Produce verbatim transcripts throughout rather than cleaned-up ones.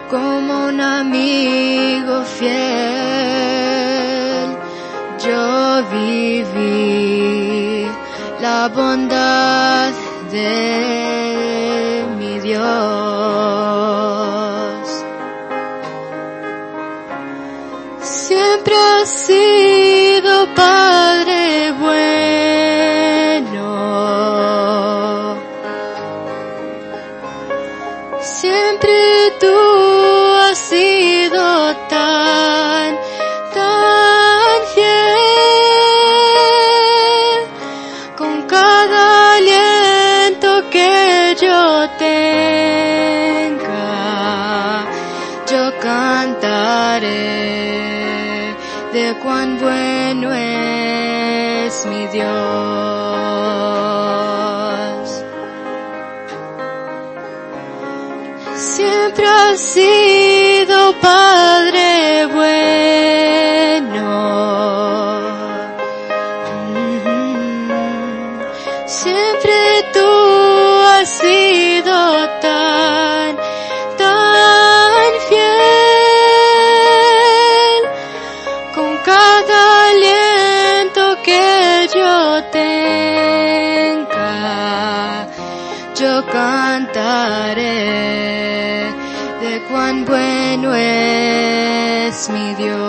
como un amigo fiel. Yo viví la bondad de mi Dios. Siempre has sido Padre bueno. Siempre tú has sido tan, tan fiel. Con cada aliento que yo tenga, yo cantaré de cuán bueno es mi Dios. Siempre has sido Padre bueno. Mm-hmm. Siempre tú has sido tan, tan fiel. Con cada aliento que yo tenga, yo cantaré de cuán bueno es mi Dios.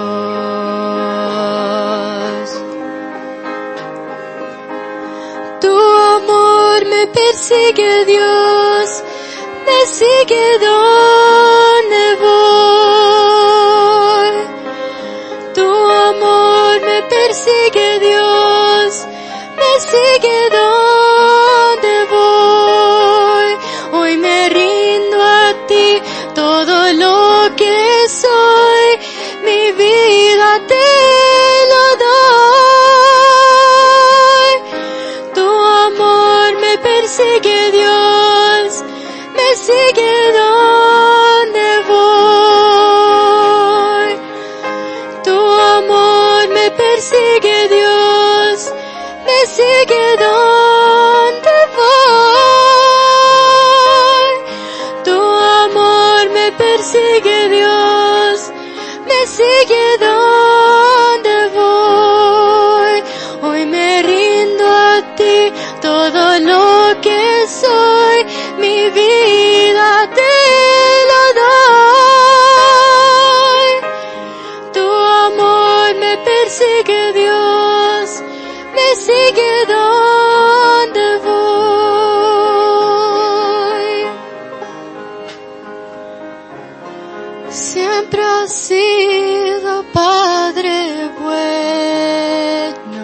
Tu amor me persigue, Dios, me sigue donde voy. Tu amor me persigue, Dios, me sigue donde voy. Hoy me rindo a ti, todo lo que soy, mi vida te lo doy. Tu amor me persigue, Dios, me sigue donde voy. Tu amor me persigue, Dios, me sigue donde voy. Tu amor me persigue, Dios, me sigue donde voy. Hoy me rindo a ti, todo lo que soy, mi vida te lo doy. Tu amor me persigue, Dios, me sigue donde voy. Siempre has sido Padre bueno.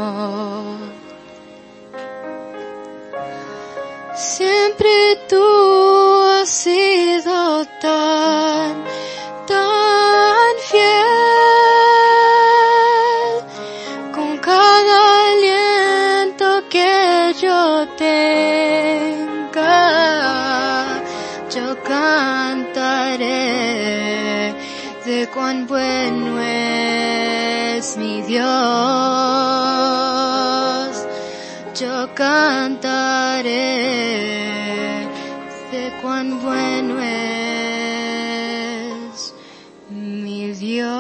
Siempre tú has sido tan, tan fiel. Con cada aliento que yo tenga, yo cantaré de cuán bueno es mi Dios. Yo cantaré de cuán bueno es mi Dios.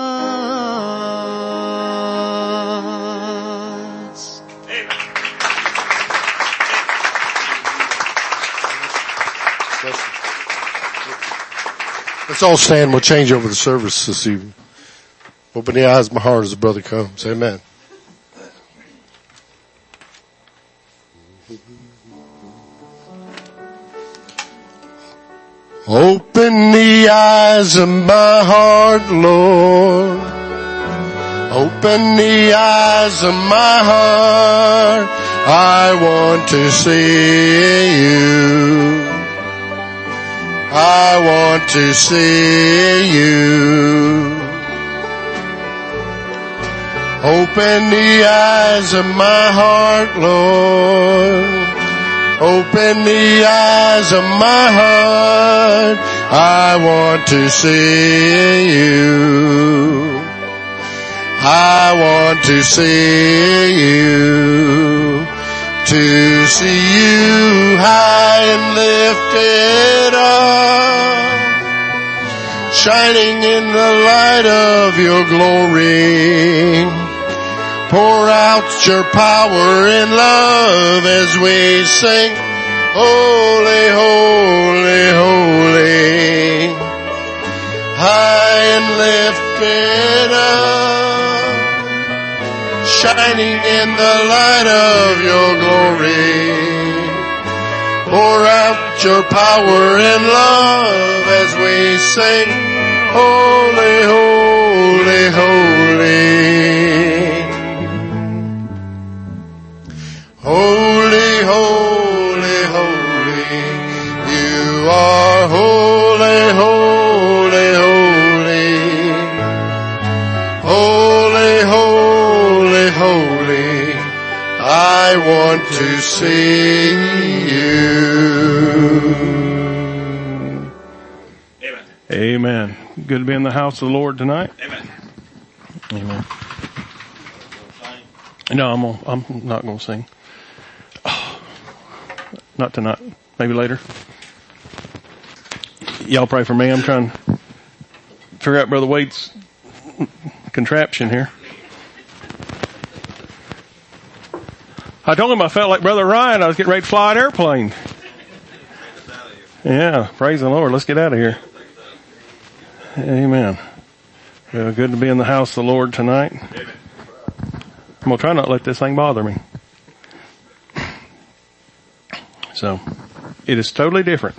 Let's all stand. We'll change over the service this evening. Open the eyes of my heart as the brother comes. Amen. Open the eyes of my heart, Lord. Open the eyes of my heart. I want to see you. I want to see you. Open the eyes of my heart, Lord. Open the eyes of my heart. I want to see you. I want to see you. To see you high and lifted up. shining in the light of your glory. Pour out your power and love as we sing, holy, holy, holy. High and lifted up, shining in the light of your glory. Pour out your power and love as we sing, holy, holy, holy. Holy, holy, holy. You are holy, holy, holy. Holy, holy, holy. I want to see you. Amen. Amen. Good to be in the house of the Lord tonight. Amen. Amen. No, I'm gonna, I'm not going to sing. Oh, not tonight. Maybe later. Y'all pray for me. I'm trying to figure out Brother Wade's contraption here. I told him I felt like Brother Ryan. I was getting ready to fly an airplane. Yeah, praise the Lord. Let's get out of here. Amen. Uh, good to be in the house of the Lord tonight. I'm going to try not to let this thing bother me. So, it is totally different.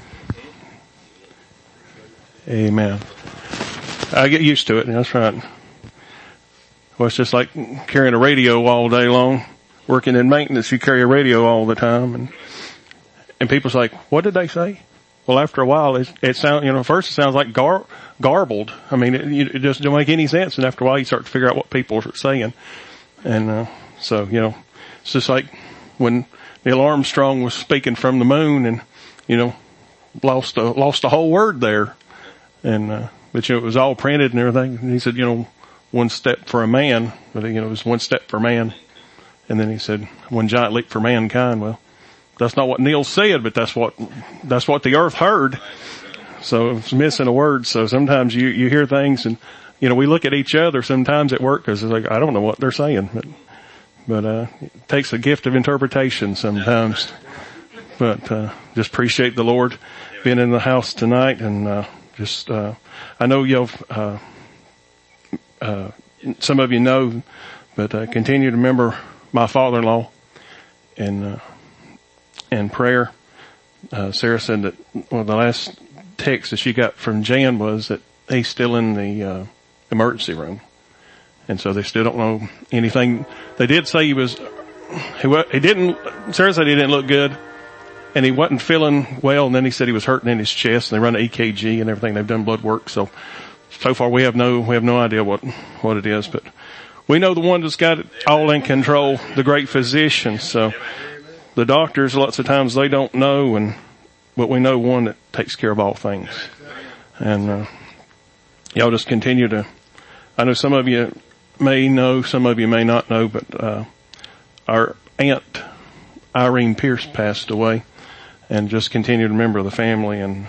Amen. I get used to it. That's right. Well, it's just like carrying a radio all day long. Working in maintenance, you carry a radio all the time, and and people's like, "What did they say?" Well, after a while, it, it sounds, you know, first it sounds like gar, garbled. I mean, it, it just don't make any sense, and after a while, you start to figure out what people are saying. And uh, so, you know, it's just like when Neil Armstrong was speaking from the moon, and you know, lost a lost a whole word there, and uh, but you know, it was all printed and everything. And he said, you know, one step for a man, but you know, it was one step for man. And then he said, one giant leap for mankind. Well, that's not what Neil said, but that's what, that's what the earth heard. So it's missing a word. So sometimes you, you hear things and, you know, we look at each other sometimes at work because it's like, I don't know what they're saying, but, but, uh, it takes a gift of interpretation sometimes. But, uh, just appreciate the Lord being in the house tonight and, uh, just, uh, I know you'll, uh, uh, some of you know, but, uh, continue to remember my father-in-law and, uh, and prayer. Uh, Sarah said that one of the last texts that she got from Jan was that he's still in the, uh, emergency room. And so they still don't know anything. They did say he was, he, he didn't, Sarah said he didn't look good and he wasn't feeling well. And then he said he was hurting in his chest and they run an E K G and everything. They've done blood work. So, so far we have no, we have no idea what, what it is, but we know the one that's got it all in control, the great physician. So the doctors, lots of times they don't know, and but we know one that takes care of all things. And uh, y'all just continue to. I know some of you may know, some of you may not know, but uh, our aunt Irene Pierce passed away, and just continue to remember the family. And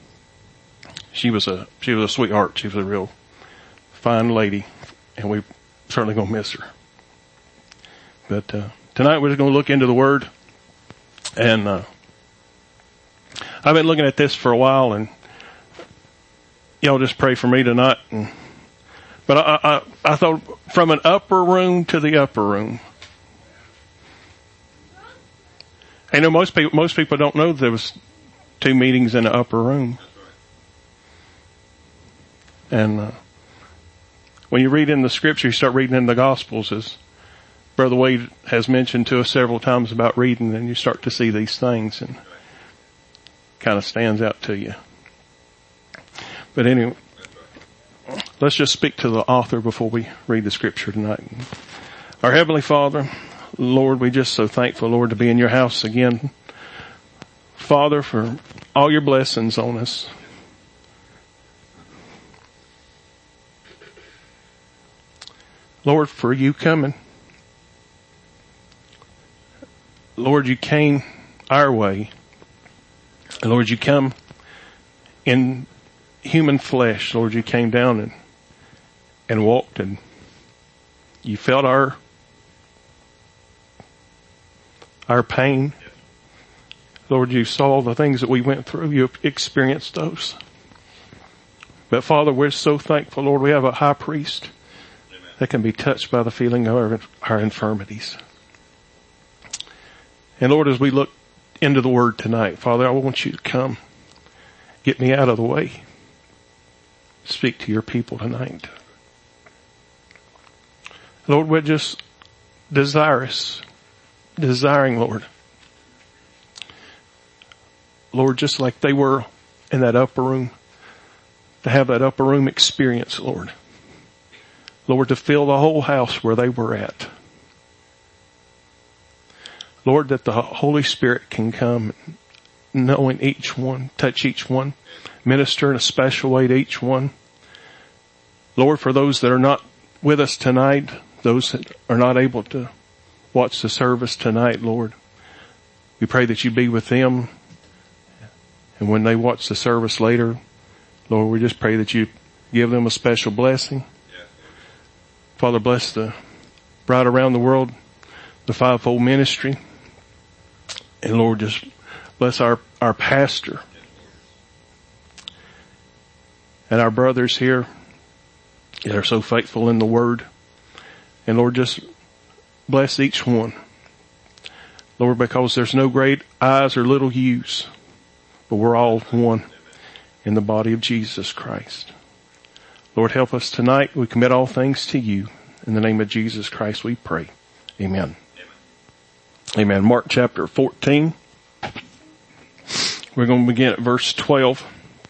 she was a she was a sweetheart. She was a real fine lady, and we. Certainly going to miss her. But uh, tonight we're just going to look into the Word. And uh, I've been looking at this for a while, and y'all just pray for me tonight. And, but I, I, I thought from an upper room to the upper room. I know most people, most people don't know there was two meetings in the upper room. And uh, when you read in the scripture, you start reading in the Gospels, as Brother Wade has mentioned to us several times about reading, and you start to see these things and kind of stands out to you. But anyway, let's just speak to the author before we read the scripture tonight. Our Heavenly Father, Lord, we're just so thankful, Lord, to be in your house again. Father, for all your blessings on us. Lord, for you coming. Lord, you came our way. Lord, you come in human flesh, Lord, you came down and, and walked, and you felt our, our pain. Lord, you saw the things that we went through. You experienced those. But Father, we're so thankful, Lord, we have a high priest that can be touched by the feeling of our, our infirmities. And Lord, as we look into the Word tonight, Father, I want you to come. Get me out of the way. Speak to your people tonight. Lord, we're just desirous, desiring, Lord. Lord, just like they were in that upper room, to have that upper room experience, Lord. Lord, to fill the whole house where they were at. Lord, that the Holy Spirit can come, knowing each one, touch each one, minister in a special way to each one. Lord, for those that are not with us tonight, those that are not able to watch the service tonight, Lord, we pray that you be with them. And when they watch the service later, Lord, we just pray that you give them a special blessing. Father, bless the Bride Around the World, the fivefold ministry. And Lord, just bless our, our pastor and our brothers here that are so faithful in the Word. And Lord, just bless each one. Lord, because there's no great I's or little U's, but we're all one in the body of Jesus Christ. Lord, help us tonight. We commit all things to you. In the name of Jesus Christ we pray. Amen. Amen. Amen. Mark chapter fourteen. We're going to begin at verse twelve.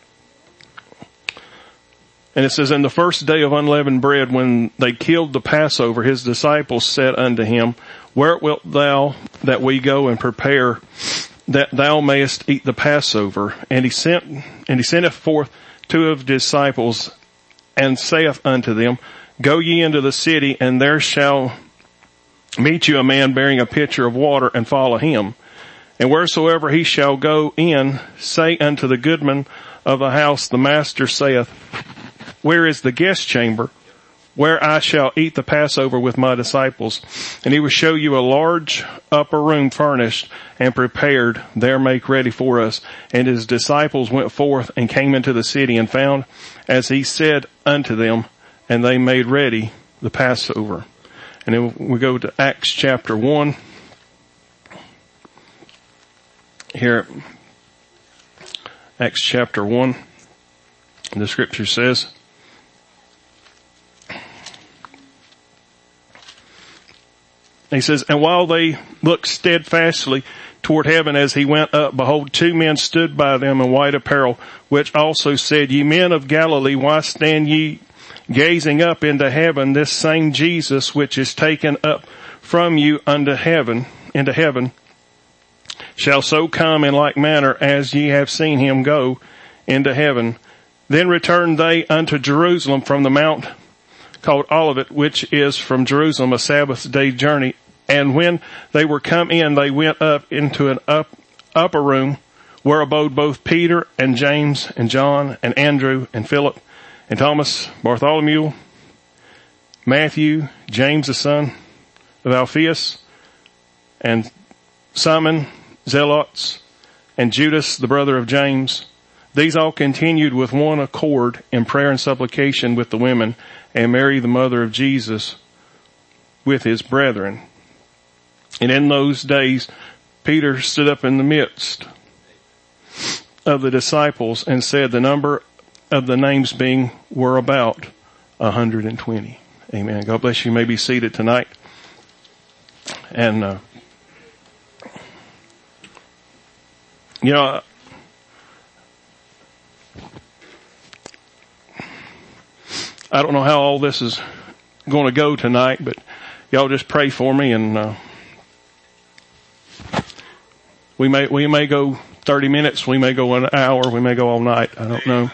And it says, "In the first day of unleavened bread, when they killed the Passover, his disciples said unto him, Where wilt thou that we go and prepare that thou mayest eat the Passover? And he sent, and he senteth forth two of his disciples, and saith unto them, Go ye into the city, and there shall meet you a man bearing a pitcher of water, and follow him. And wheresoever he shall go in, say unto the goodman of the house, The master saith, Where is the guest chamber, where I shall eat the Passover with my disciples? And he will show you a large upper room furnished and prepared. There make ready for us. And his disciples went forth and came into the city, and found as he said unto them, and they made ready the Passover." And then we go to Acts chapter one. Here, Acts chapter one, the scripture says, he says, "And while they looked steadfastly toward heaven as he went up, behold, two men stood by them in white apparel, which also said, Ye men of Galilee, why stand ye gazing up into heaven? This same Jesus, which is taken up from you unto heaven, into heaven, shall so come in like manner as ye have seen him go into heaven. Then returned they unto Jerusalem from the mount called Olivet, which is from Jerusalem a Sabbath day journey. And when they were come in, they went up into an up, upper room, where abode both Peter and James and John and Andrew and Philip and Thomas, Bartholomew, Matthew, James the son of Alphaeus, and Simon Zealots, and Judas the brother of James. These all continued with one accord in prayer and supplication with the women, and Mary the mother of Jesus with his brethren. And in those days Peter stood up in the midst of the disciples and said, The number of the names being were about a hundred and twenty." Amen. God bless you. You may be seated tonight. And, uh, you know, I don't know how all this is going to go tonight, but y'all just pray for me, and uh, we may we may go thirty minutes, we may go an hour, we may go all night. I don't know.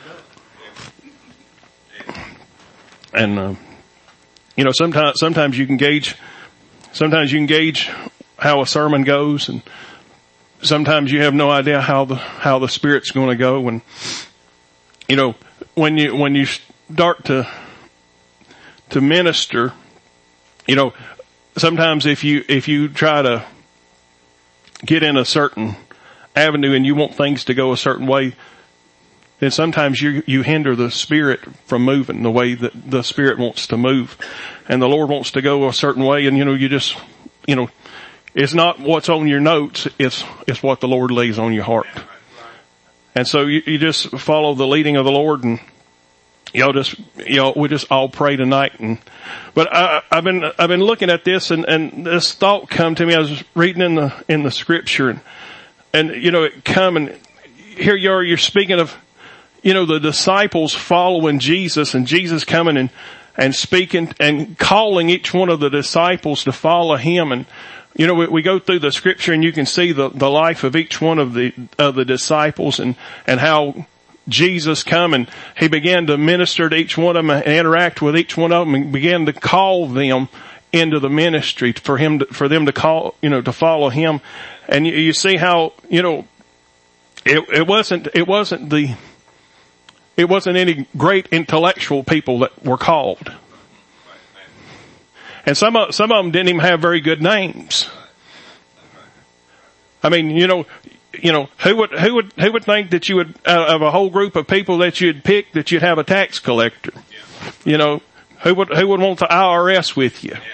And uh, you know, sometimes sometimes you can gauge sometimes you can gauge how a sermon goes, and sometimes you have no idea how the how the Spirit's going to go. And you know, when you, when you start to, to minister, you know, sometimes if you, if you try to get in a certain avenue and you want things to go a certain way, then sometimes you, you hinder the Spirit from moving the way that the Spirit wants to move. And the Lord wants to go a certain way, and you know, you just, you know, it's not what's on your notes, it's, it's what the Lord lays on your heart. And so you, you just follow the leading of the Lord, and y'all just, y'all, we just all pray tonight. And, but I, I've been, I've been looking at this, and, and this thought come to me. I was reading in the, in the scripture, and, and you know, it come, and here you are, you're speaking of, you know, the disciples following Jesus, and Jesus coming and, and speaking and calling each one of the disciples to follow him. And, you know, we, we go through the scripture and you can see the, the life of each one of the, of the disciples, and, and how Jesus come and he began to minister to each one of them and interact with each one of them, and began to call them into the ministry for him to, for them to call, you know, to follow him. And you, you see how, you know, it, it wasn't, it wasn't the, It wasn't any great intellectual people that were called. And some of, some of them didn't even have very good names. I mean, you know, you know, who would, who would, who would think that you would, out of a whole group of people that you'd pick, that you'd have a tax collector? You know, who would, who would want the I R S with you?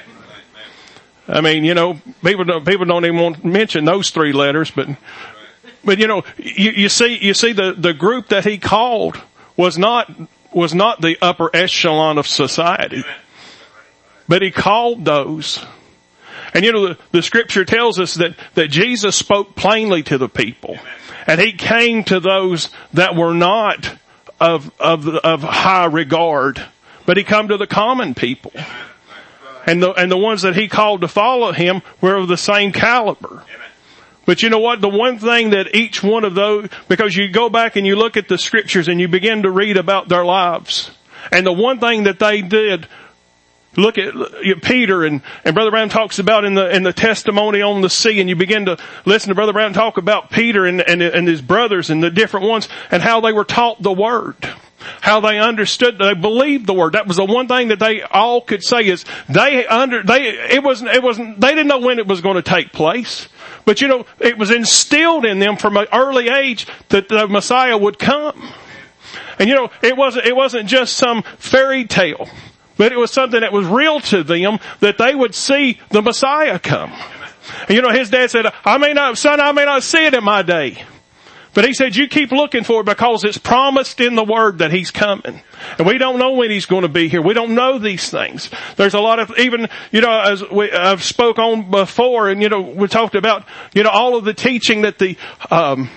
I mean, you know, people don't, people don't even want to mention those three letters, but, but you know, you, you see, you see the, the group that he called was not, was not the upper echelon of society. But he called those. And you know, the, the scripture tells us that, that Jesus spoke plainly to the people. And he came to those that were not of, of, of high regard. But he come to the common people. And the, and the ones that he called to follow him were of the same caliber. But you know what? The one thing that each one of those, because you go back and you look at the scriptures and you begin to read about their lives. And the one thing that they did, look at Peter, and, and Brother Branham talks about in the, in the testimony on the sea, and you begin to listen to Brother Branham talk about Peter and, and, and his brothers and the different ones, and how they were taught the word. How they understood, they believed the word. That was the one thing that they all could say is they under, they, it wasn't, it wasn't, they didn't know when it was going to take place. But you know, it was instilled in them from an early age that the Messiah would come. And you know, it wasn't, it wasn't just some fairy tale, but it was something that was real to them, that they would see the Messiah come. And you know, his dad said, I may not, son, I may not see it in my day. But he said, you keep looking for it, because it's promised in the word that he's coming. And we don't know when he's going to be here. We don't know these things. There's a lot of, even, you know, as we, I've spoke on before, and you know, we talked about, you know, all of the teaching that the, um,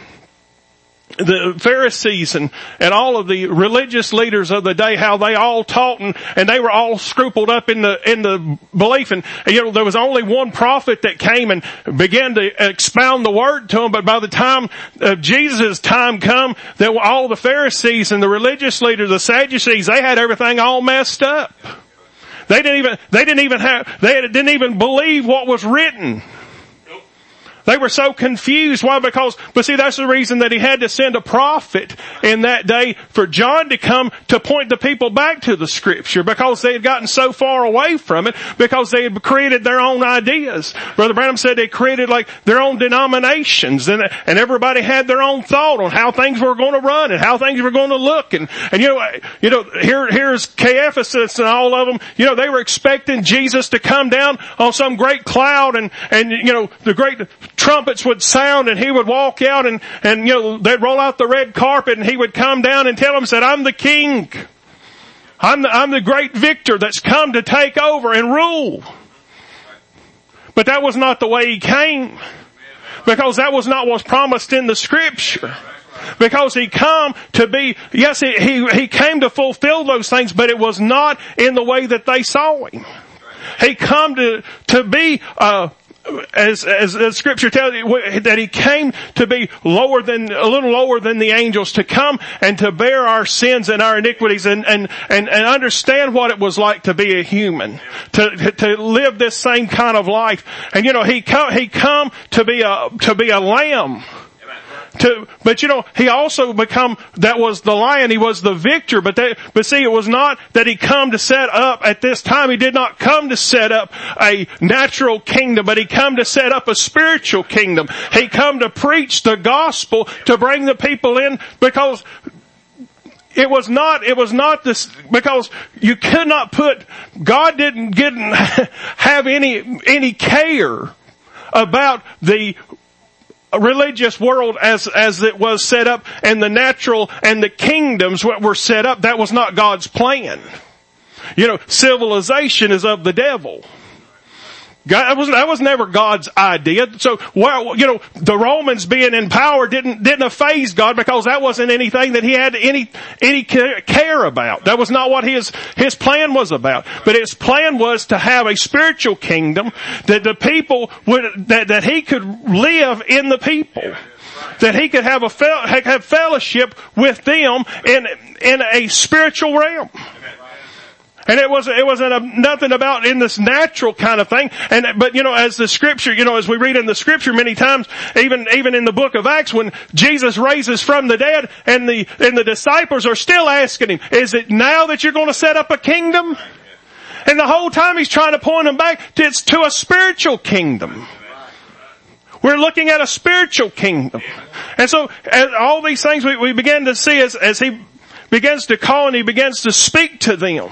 the Pharisees and, and all of the religious leaders of the day, how they all taught, and, and they were all scrupled up in the, in the belief. And, you know, there was only one prophet that came and began to expound the word to them. But by the time of Jesus' time come, there were all the Pharisees and the religious leaders, the Sadducees, they had everything all messed up. They didn't even, they didn't even have, they didn't even believe what was written. They were so confused. Why? Because, but see, that's the reason that he had to send a prophet in that day for John to come to point the people back to the scripture, because they had gotten so far away from it, because they had created their own ideas. Brother Branham said they created like their own denominations, and, and everybody had their own thought on how things were going to run and how things were going to look. And, and you know, you know, here, here's Caiaphas and all of them, you know, they were expecting Jesus to come down on some great cloud, and, and, you know, the great trumpets would sound, and he would walk out, and, and, you know, they'd roll out the red carpet, and he would come down and tell them, said, I'm the king. I'm the, I'm the great victor that's come to take over and rule. But that was not the way he came, because that was not what's promised in the scripture. Because he come to be, yes, he, he, he came to fulfill those things, but it was not in the way that they saw him. He come to, to be, uh, As, as the scripture tells you, that he came to be lower than, a little lower than the angels, to come and to bear our sins and our iniquities, and, and, and, and understand what it was like to be a human, to, to live this same kind of life. And you know, he come, he come to be a, to be a lamb. to, but you know, he also become, that was the lion, he was the victor, but that, but see, it was not that he come to set up at this time, he did not come to set up a natural kingdom, but he come to set up a spiritual kingdom. He come to preach the gospel, to bring the people in, because It was not, it was not this, because you could not put, God didn't, didn't have any, any care about the religious world as, as it was set up, and the natural and the kingdoms that were set up. That was not God's plan. You know, civilization is of the devil. God, that was, that was never God's idea. So, well, you know, the Romans being in power didn't, didn't faze God, because that wasn't anything that he had any, any care about. That was not what his, his plan was about. But his plan was to have a spiritual kingdom, that the people would, that, that he could live in the people. That he could have a, have fellowship with them in, in a spiritual realm. And it wasn't, it wasn't a, nothing about in this natural kind of thing. And, but you know, as the scripture, you know, as we read in the scripture many times, even, even in the book of Acts, when Jesus raises from the dead, and the, and the disciples are still asking him, is it now that you're going to set up a kingdom? And the whole time he's trying to point them back to, it's to a spiritual kingdom. We're looking at a spiritual kingdom. And so, as all these things we, we begin to see as, as he begins to call and he begins to speak to them.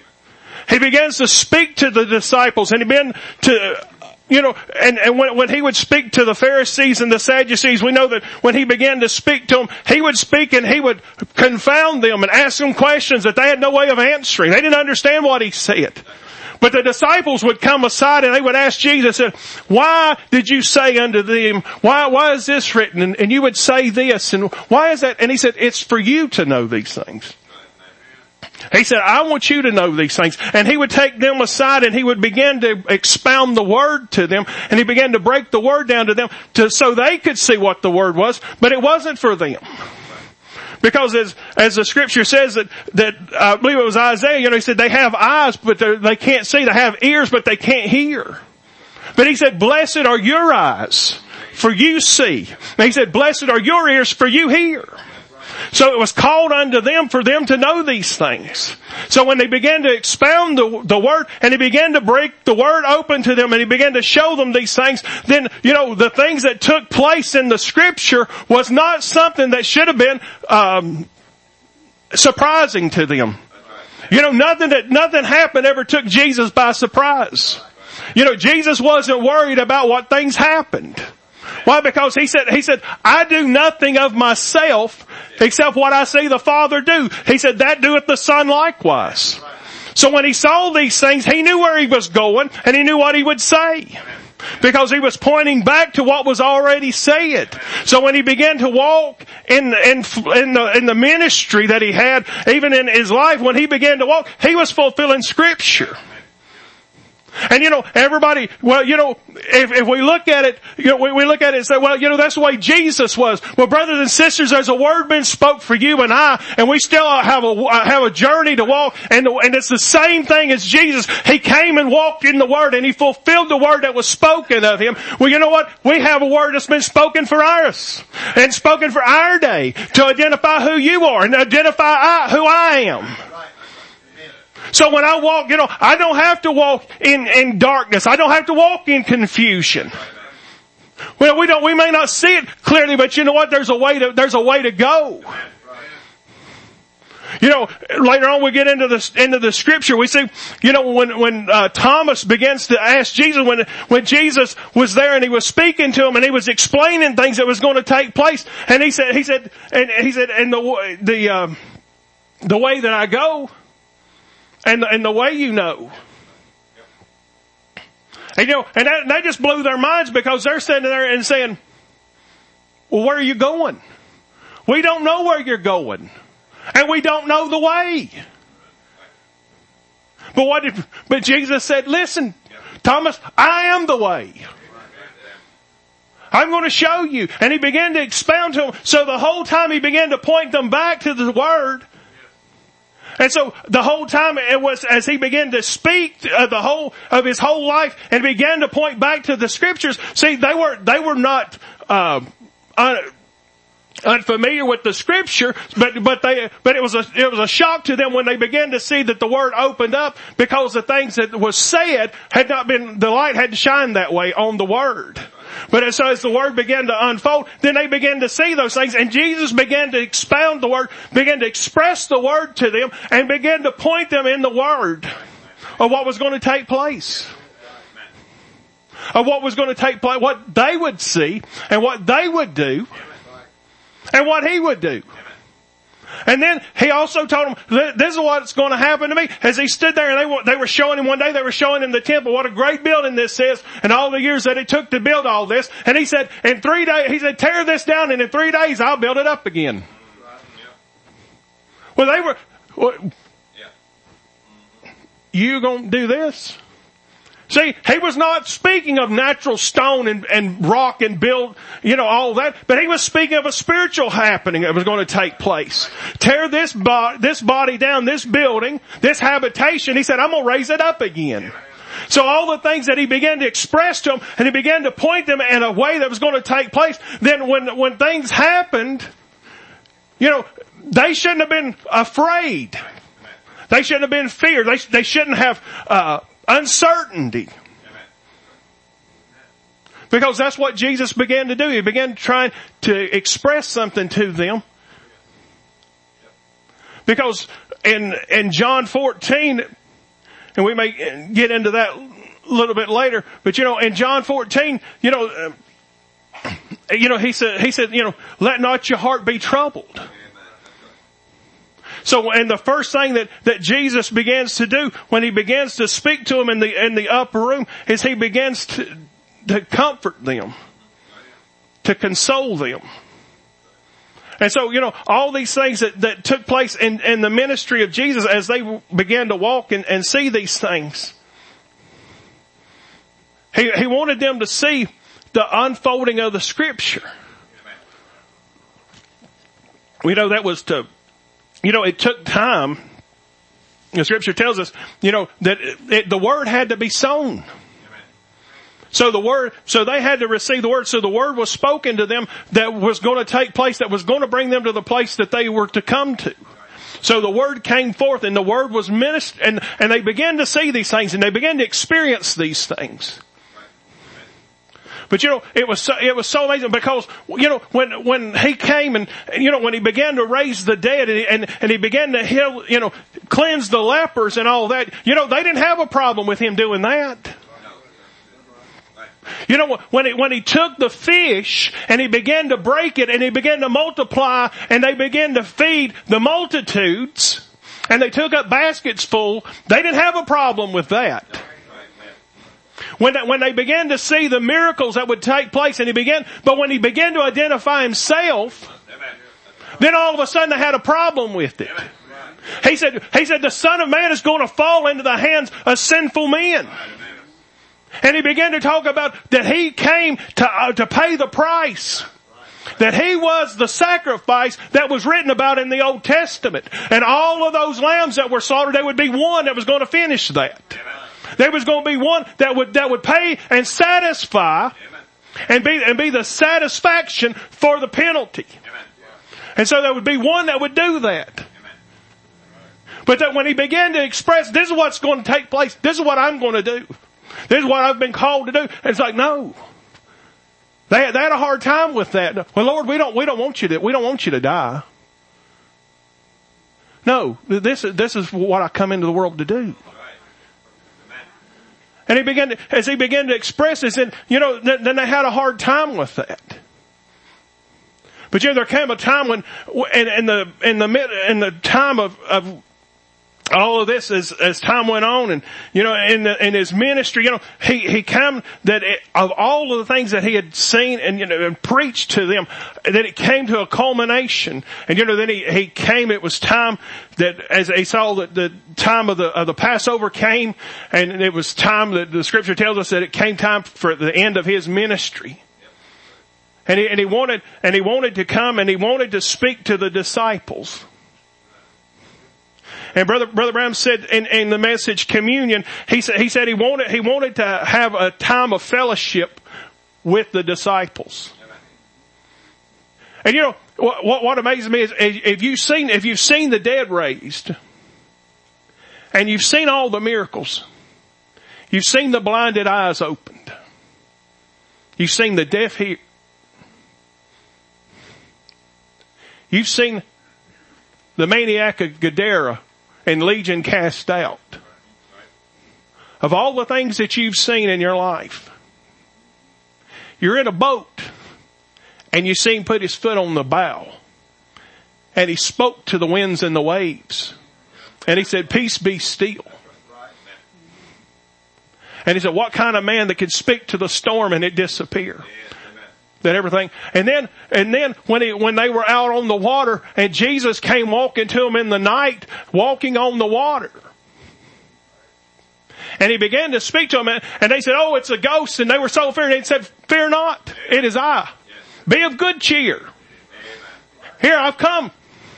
He begins to speak to the disciples, and he began to, you know, and, and when, when he would speak to the Pharisees and the Sadducees, we know that when he began to speak to them, he would speak and he would confound them and ask them questions that they had no way of answering. They didn't understand what he said. But the disciples would come aside and they would ask Jesus, why did you say unto them, why, why is this written? And, and you would say this, and why is that? And he said, it's for you to know these things. He said, I want you to know these things. And he would take them aside and he would begin to expound the word to them. And he began to break the word down to them to, so they could see what the word was. But it wasn't for them. Because as, as the scripture says that, that, I believe it was Isaiah, you know, he said they have eyes, but they can't see. They have ears, but they can't hear. But he said, blessed are your eyes, for you see. And he said, blessed are your ears, for you hear. So it was called unto them for them to know these things. So when they began to expound the, the word, and he began to break the word open to them, and he began to show them these things, then, you know, the things that took place in the scripture was not something that should have been, um, surprising to them. You know, nothing that, nothing happened ever took Jesus by surprise. You know, Jesus wasn't worried about what things happened. Why? Because he said, he said, I do nothing of myself except what I see the Father do. He said, that doeth the Son likewise. So when he saw these things, he knew where he was going, and he knew what he would say. Because he was pointing back to what was already said. So when he began to walk in, in, in the, in the ministry that he had, even in his life, when he began to walk, he was fulfilling Scripture. And you know, everybody, well, you know, if, if we look at it, you know, we, we look at it and say, well, you know, that's the way Jesus was. Well, brothers and sisters, there's a word been spoke for you and I, and we still have a, have a journey to walk, and, and it's the same thing as Jesus. He came and walked in the word, and he fulfilled the word that was spoken of him. Well, you know what? We have a word that's been spoken for us, and spoken for our day, to identify who you are, and identify I, who I am. So when I walk, you know, I don't have to walk in, in darkness. I don't have to walk in confusion. Well, we don't, we may not see it clearly, but you know what? There's a way to, there's a way to go. You know, later on we get into the, into the scripture, we see, you know, when, when, uh, Thomas begins to ask Jesus, when, when Jesus was there and he was speaking to him and he was explaining things that was going to take place, and he said, he said, and he said, and the, the, um, the way that I go, And, and the way you know. And you know, and that, that just blew their minds, because they're sitting there and saying, well, where are you going? We don't know where you're going. And we don't know the way. But what did, but Jesus said, listen, Thomas, I am the way. I'm going to show you. And he began to expound to them. So the whole time he began to point them back to the word. And so the whole time it was, as he began to speak of the whole of his whole life and began to point back to the scriptures. See, they were they were not uh, uh, unfamiliar with the scripture, but, but they, but it was a, it was a shock to them when they began to see that the word opened up, because the things that was said had not been, the light had to shine that way on the word. But as, so as the word began to unfold, then they began to see those things, and Jesus began to expound the word, began to express the word to them, and began to point them in the word of what was going to take place. Of what was going to take place, what they would see, and what they would do, and what he would do. And then he also told them, this is what's going to happen to me. As he stood there, and they were, they were showing him one day, they were showing him the temple, what a great building this is, and all the years that it took to build all this. And he said, in three days, he said, tear this down, and in three days I'll build it up again. Well, they were, well, you gonna do this? See, he was not speaking of natural stone and, and rock and build, you know, all that, but he was speaking of a spiritual happening that was going to take place. Tear this, bo- this body down, this building, this habitation. He said, I'm going to raise it up again. So all the things that he began to express to them, and he began to point them in a way that was going to take place, then when, when things happened, you know, they shouldn't have been afraid. They shouldn't have been feared. They, they shouldn't have, uh, uncertainty. Because that's what Jesus began to do. He began trying to express something to them. Because in, in John fourteen, and we may get into that a little bit later, but you know, in John fourteen, you know, uh, you know, he said, he said, you know, let not your heart be troubled. So, and the first thing that, that Jesus begins to do when he begins to speak to them in the, in the upper room is he begins to, to comfort them, to console them. And so, you know, all these things that, that took place in, in the ministry of Jesus as they began to walk and, and see these things. He, he wanted them to see the unfolding of the scripture. We know that was to, you know, it took time. The scripture tells us, you know, that it, it, the word had to be sown. So the word, so they had to receive the word. So the word was spoken to them that was going to take place, that was going to bring them to the place that they were to come to. So the word came forth, and the word was ministered, and, and they began to see these things, and they began to experience these things. But you know, it was so, it was so amazing because, you know, when, when he came and, you know, when he began to raise the dead and, and, and he began to heal, you know, cleanse the lepers and all that, you know, they didn't have a problem with him doing that. You know, when he, when he took the fish and he began to break it and he began to multiply and they began to feed the multitudes and they took up baskets full, they didn't have a problem with that. When, when they began to see the miracles that would take place and he began, but when he began to identify himself, then all of a sudden they had a problem with it. He said, he said, the Son of Man is going to fall into the hands of sinful men. And he began to talk about that he came to, uh, to pay the price. That he was the sacrifice that was written about in the Old Testament. And all of those lambs that were slaughtered, there would be one that was going to finish that. There was going to be one that would, that would pay and satisfy and be, and be the satisfaction for the penalty. And so there would be one that would do that. But that when he began to express, this is what's going to take place. This is what I'm going to do. This is what I've been called to do. And it's like, no. They, they had a hard time with that. Well, Lord, we don't, we don't want you to, we don't want you to die. No, this is, this is what I come into the world to do. And he began to, as he began to express this, and you know, then, then they had a hard time with that. But you know, there came a time when, in, in the in the in the time of of all of this, as as time went on, and you know, in the, in his ministry, you know, he he came that it, of all of the things that he had seen and you know and preached to them, that it came to a culmination. And you know, then he he came. It was time that as he saw that the time of the of the Passover came, and it was time that the Scripture tells us that it came time for the end of his ministry. And he and he wanted and he wanted to come and he wanted to speak to the disciples. And brother, brother Branham said in, in the message communion, he said, he said he wanted, he wanted to have a time of fellowship with the disciples. And you know, what, what, what amazes me is if you've seen, if you've seen the dead raised and you've seen all the miracles, you've seen the blinded eyes opened, you've seen the deaf hear, you've seen the maniac of Gadara and Legion cast out. Of all the things that you've seen in your life, you're in a boat and you see him put his foot on the bow and he spoke to the winds and the waves and he said, peace be still. And he said, what kind of man that could speak to the storm and it disappear? That everything, and then, and then when he, when they were out on the water and Jesus came walking to them in the night, walking on the water. And he began to speak to them and, and they said, oh, it's a ghost. And they were so afraid. He said, fear not. It is I. Be of good cheer. Here I've come.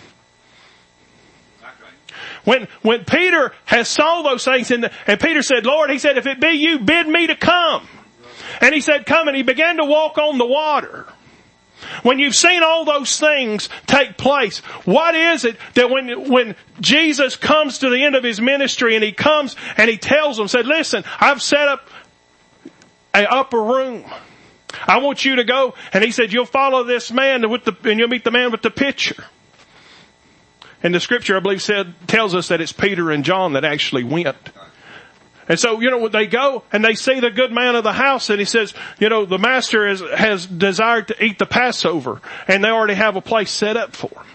When, when Peter has saw those things in the, and Peter said, Lord, he said, if it be you, bid me to come. And he said, come, and he began to walk on the water. When you've seen all those things take place, what is it that when, when Jesus comes to the end of his ministry and he comes and he tells them, said, listen, I've set up an upper room. I want you to go. And he said, you'll follow this man with the, and you'll meet the man with the pitcher. And the scripture, I believe, said, tells us that it's Peter and John that actually went. And so, you know, they go and they see the good man of the house and he says, you know, the master has, has desired to eat the Passover and they already have a place set up for him.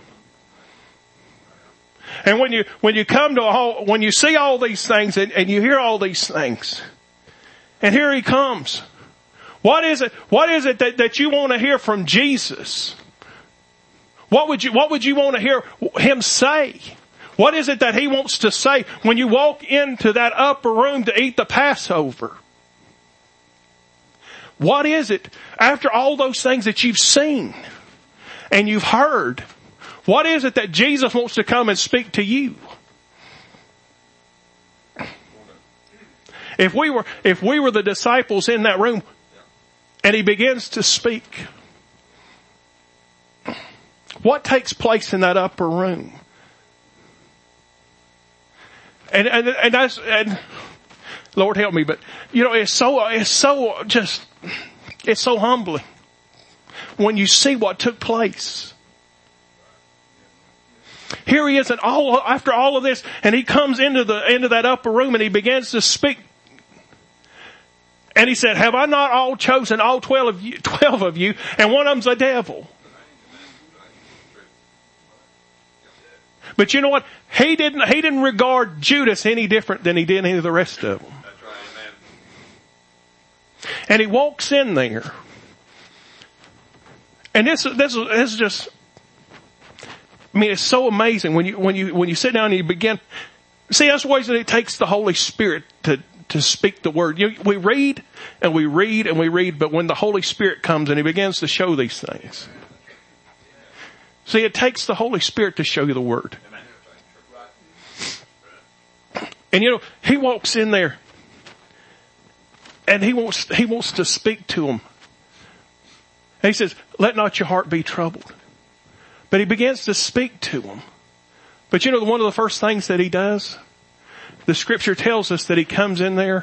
And when you, when you come to all, when you see all these things and, and you hear all these things and here he comes, what is it, what is it that, that you want to hear from Jesus? What would you, what would you want to hear him say? What is it that he wants to say when you walk into that upper room to eat the Passover? What is it after all those things that you've seen and you've heard? What is it that Jesus wants to come and speak to you? If we were, if we were the disciples in that room and he begins to speak, what takes place in that upper room? And, and, and that's, and Lord help me, but you know, it's so, it's so just, it's so humbling when you see what took place. Here he is and all, after all of this, and he comes into the, into that upper room and he begins to speak. And he said, have I not all chosen all twelve of you, twelve of you, and one of them's a devil? But you know what? He didn't, he didn't regard Judas any different than he did any of the rest of them. That's right, amen. And he walks in there. And this, this, this is just, I mean, it's so amazing when you, when you, when you sit down and you begin, see, that's the ways that it takes the Holy Spirit to, to speak the word. You, we read and we read and we read, but when the Holy Spirit comes and he begins to show these things. See, it takes the Holy Spirit to show you the word. And you know, he walks in there and he wants, he wants to speak to him. And he says, let not your heart be troubled. But he begins to speak to him. But you know, one of the first things that he does, the scripture tells us that he comes in there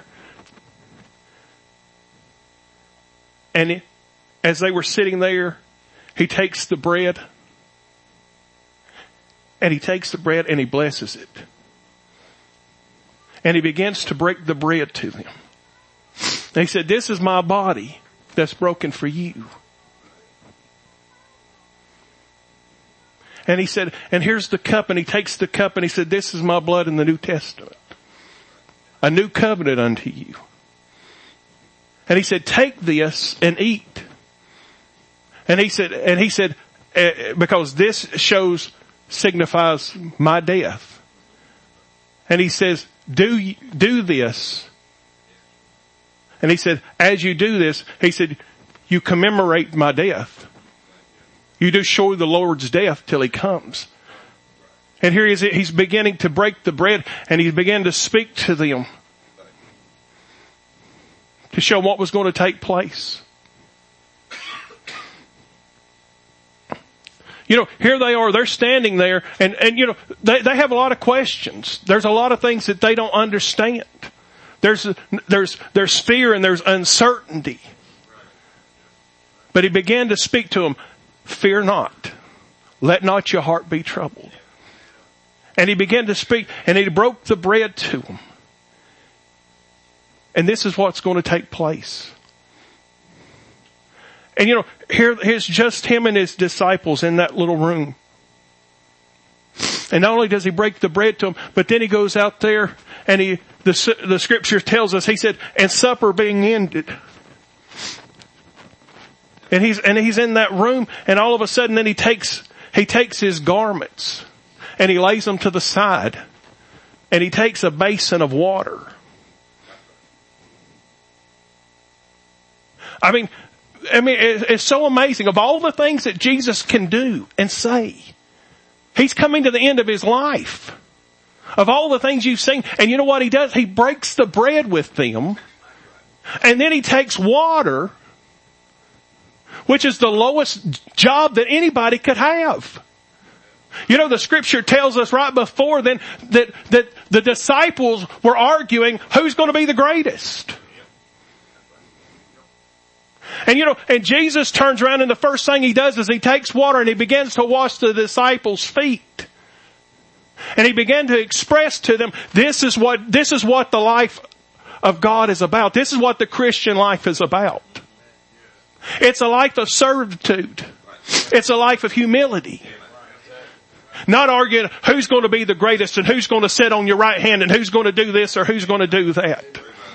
and he, as they were sitting there, he takes the bread and he takes the bread and he blesses it. And he begins to break the bread to them. And he said, this is my body that's broken for you. And he said, and here's the cup, and he takes the cup and he said, this is my blood in the New Testament. A new covenant unto you. And he said, take this and eat. And he said, and he said, uh, because this shows, signifies my death. And he says, do, do this. And he said, as you do this, he said, you commemorate my death. You do show the Lord's death till he comes. And here he is, he's beginning to break the bread and he's beginning to speak to them to show what was going to take place. you know, here they are, they're standing there, and, and you know, they, they have a lot of questions. There's a lot of things that they don't understand. There's, there's, there's fear and there's uncertainty. But he began to speak to them, fear not. Let not your heart be troubled. And he began to speak, and he broke the bread to them. And this is what's going to take place. And you know, here, here's just him and his disciples in that little room. And not only does he break the bread to them, but then he goes out there and he, the, the scripture tells us, he said, and supper being ended. And he's, and he's in that room, and all of a sudden then he takes, he takes his garments and he lays them to the side, and he takes a basin of water. I mean, I mean, it's so amazing. Of all the things that Jesus can do and say, he's coming to the end of his life. Of all the things you've seen, and you know what he does? He breaks the bread with them, and then he takes water, which is the lowest job that anybody could have. You know, the scripture tells us right before then that, that the disciples were arguing who's going to be the greatest. And you know, and Jesus turns around and the first thing he does is he takes water and he begins to wash the disciples' feet. And he began to express to them, this is what, this is what the life of God is about. This is what the Christian life is about. It's a life of servitude. It's a life of humility. Not arguing who's going to be the greatest and who's going to sit on your right hand and who's going to do this or who's going to do that.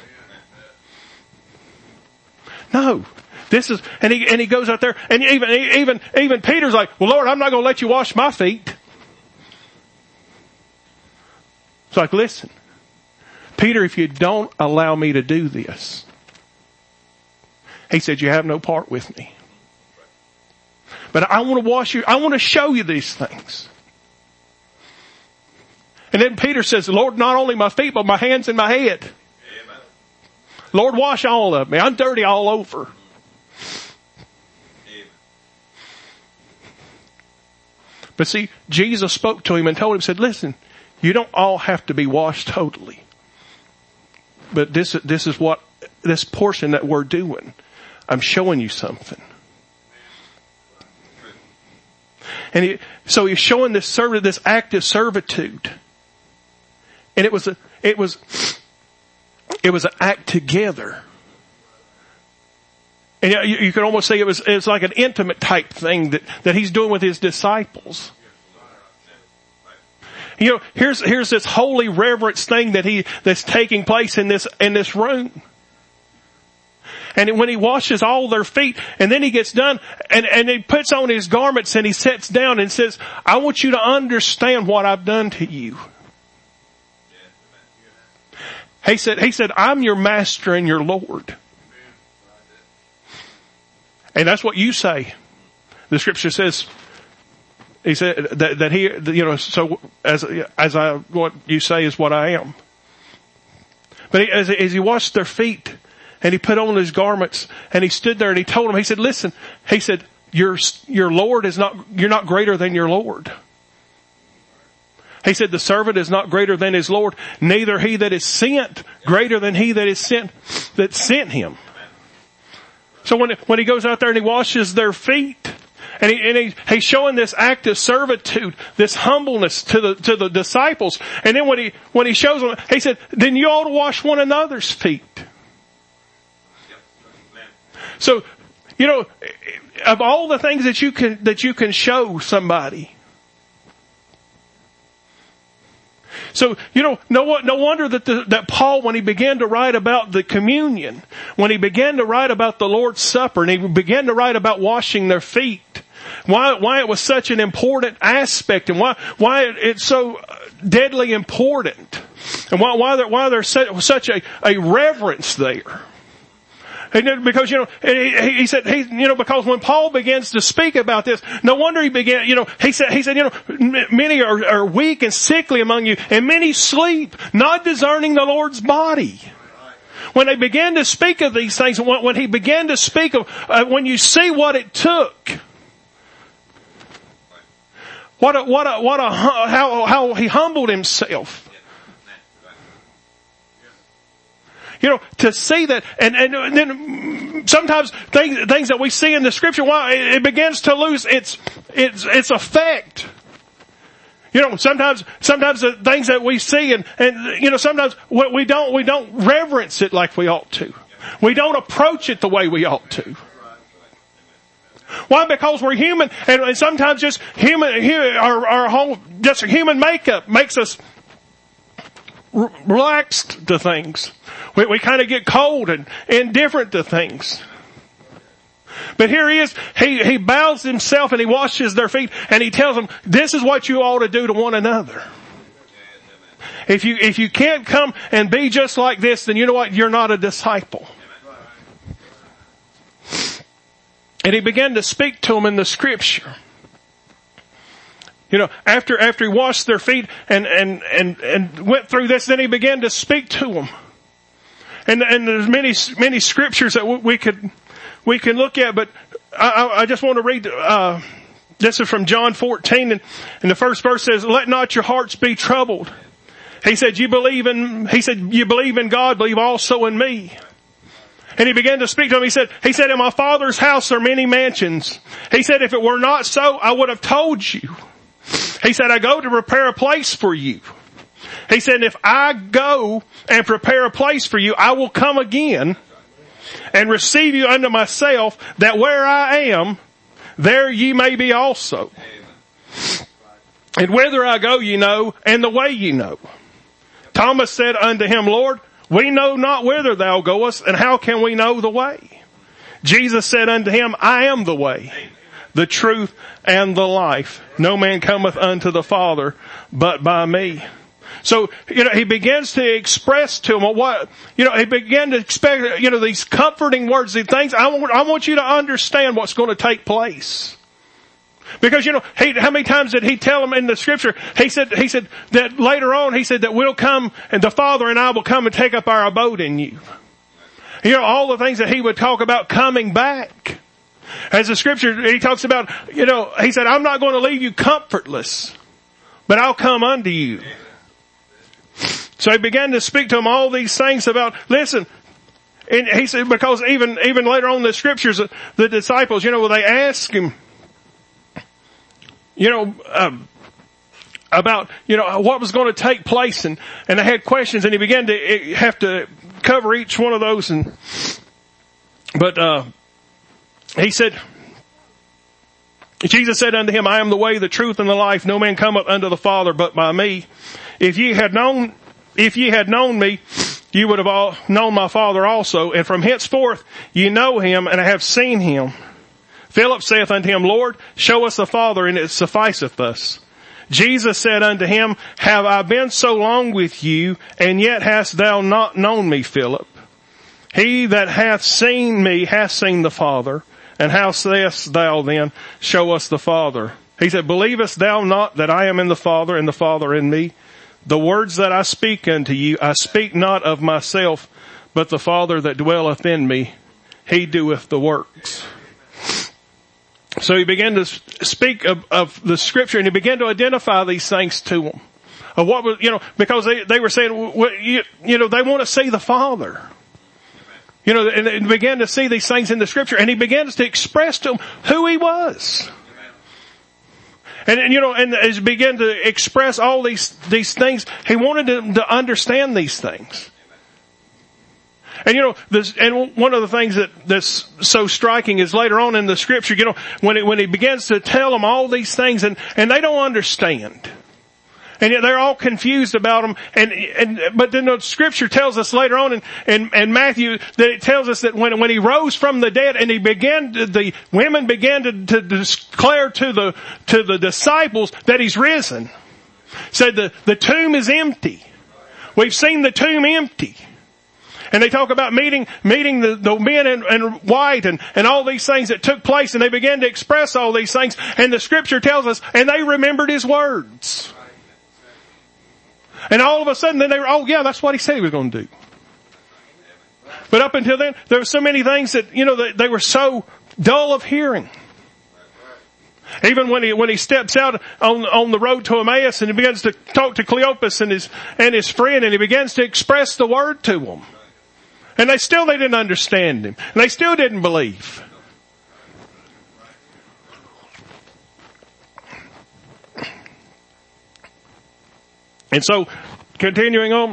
No. This is, and he, and he goes out there, and even, even, even Peter's like, well, Lord, I'm not going to let you wash my feet. It's like, listen, Peter, if you don't allow me to do this, he said, you have no part with me. But I want to wash you, I want to show you these things. And then Peter says, Lord, not only my feet, but my hands and my head. Amen. Lord, wash all of me. I'm dirty all over. Amen. But see, Jesus spoke to him and told him, said, listen, you don't all have to be washed totally. But this, this is what, this portion that we're doing, I'm showing you something. And he, so he's showing this servant, this act of servitude. And it was a, it was, it was an act together. And you, you could almost say it was, it's like an intimate type thing that, that he's doing with his disciples. You know, here's, here's this holy reverence thing that he, that's taking place in this, in this room. And when he washes all their feet, and then he gets done, and, and he puts on his garments and he sits down and says, I want you to understand what I've done to you. He said, he said, I'm your master and your Lord. And that's what you say. The scripture says, he said that, that he, you know, so as, as I, what you say is what I am. But he, as, as he washed their feet and he put on his garments and he stood there and he told them, he said, listen, he said, your, your Lord is not, you're not greater than your Lord. He said, the servant is not greater than his Lord, neither he that is sent greater than he that is sent, that sent him. So when, when he goes out there and he washes their feet, and he, and he, he's showing this act of servitude, this humbleness to the, to the disciples. And then when he, when he shows them, he said, then you ought to wash one another's feet. So, you know, of all the things that you can, that you can show somebody. So, you know, no, no wonder that the, that Paul, when he began to write about the communion, when he began to write about the Lord's Supper, and he began to write about washing their feet, why, why it was such an important aspect, and why, why it's so deadly important, and why, why there, why there's such a, a reverence there. And because, you know, he, he said, he, you know, because when Paul begins to speak about this, no wonder he began, you know, he said, he said, you know, many are, are weak and sickly among you, and many sleep, not discerning the Lord's body. When they began to speak of these things, when, when he began to speak of, uh, when you see what it took, What a, what a, what a, how, how he humbled himself. You know, to see that, and, and, and then sometimes things, things that we see in the scripture, well, it, it begins to lose its, its, its effect. You know, sometimes, sometimes the things that we see and, and, you know, sometimes we don't, we don't reverence it like we ought to. We don't approach it the way we ought to. Why? Because we're human, and, and sometimes just human, our, our whole, just human makeup makes us r- relaxed to things. We, we kind of get cold and indifferent to things. But here he is, he, he bows himself and he washes their feet and he tells them, this is what you ought to do to one another. If you, if you can't come and be just like this, then you know what? You're not a disciple. And he began to speak to them in the scripture. You know, after, after he washed their feet and, and, and, and went through this, then he began to speak to them. And, and there's many, many scriptures that we could, we can look at, but I, I just want to read, uh, this is from John fourteen, and, and the first verse says, let not your hearts be troubled. He said, you believe in, he said, you believe in God, believe also in me. And he began to speak to him. He said, he said, in my Father's house are many mansions. He said, if it were not so, I would have told you. He said, I go to prepare a place for you. He said, if I go and prepare a place for you, I will come again and receive you unto myself, that where I am, there ye may be also. And whither I go ye know, and the way ye know. Thomas said unto him, Lord, we know not whither thou goest, and how can we know the way? Jesus said unto him, I am the way, the truth, and the life. No man cometh unto the Father but by me. So, you know, he begins to express to him what, you know, he began to expect, you know, these comforting words, these things. I want, I want you to understand what's going to take place. Because, you know, he, how many times did he tell them in the scripture? He said, he said that later on, he said that we'll come and the Father and I will come and take up our abode in you. You know, all the things that he would talk about coming back. As the scripture, he talks about, you know, he said, I'm not going to leave you comfortless, but I'll come unto you. So he began to speak to them all these things about, listen, and he said, because even, even later on in the scriptures, the disciples, you know, they asked him, you know, um, about, you know, what was going to take place, and, and they had questions, and he began to have to cover each one of those, and, but, uh, he said, Jesus said unto him, I am the way, the truth, and the life. No man cometh unto the Father but by me. If ye had known, if ye had known me, you would have all known my Father also. And from henceforth ye know him and have seen him. Philip saith unto him, Lord, show us the Father, and it sufficeth us. Jesus said unto him, have I been so long with you, and yet hast thou not known me, Philip? He that hath seen me hath seen the Father. And how sayest thou then, show us the Father? He said, believest thou not that I am in the Father, and the Father in me? The words that I speak unto you, I speak not of myself, but the Father that dwelleth in me, he doeth the works. So he began to speak of, of the scripture, and he began to identify these things to them. Of what was, you know, because they, they were saying, well, you, you know, they want to see the Father. You know, and, and began to see these things in the scripture, and he began to express to them who he was. And, and you know, and as he began to express all these, these things, he wanted them to understand these things. And you know, this, and one of the things that, that's so striking is later on in the scripture, you know, when it, when he begins to tell them all these things, and, and they don't understand. And yet they're all confused about them. And, and, but then the scripture tells us later on in, in, in Matthew that it tells us that when, when he rose from the dead and he began to, the women began to, to declare to the, to the disciples that he's risen. Said the, the tomb is empty. We've seen the tomb empty. And they talk about meeting, meeting the, the men in, in white and, and all these things that took place, and they began to express all these things. And the scripture tells us, and they remembered his words. And all of a sudden, then they were, oh yeah, that's what he said he was going to do. But up until then, there were so many things that, you know, they, they were so dull of hearing. Even when he, when he steps out on, on the road to Emmaus and he begins to talk to Cleopas and his, and his friend, and he begins to express the word to them. And they still, they didn't understand him. And they still didn't believe. And so, continuing on,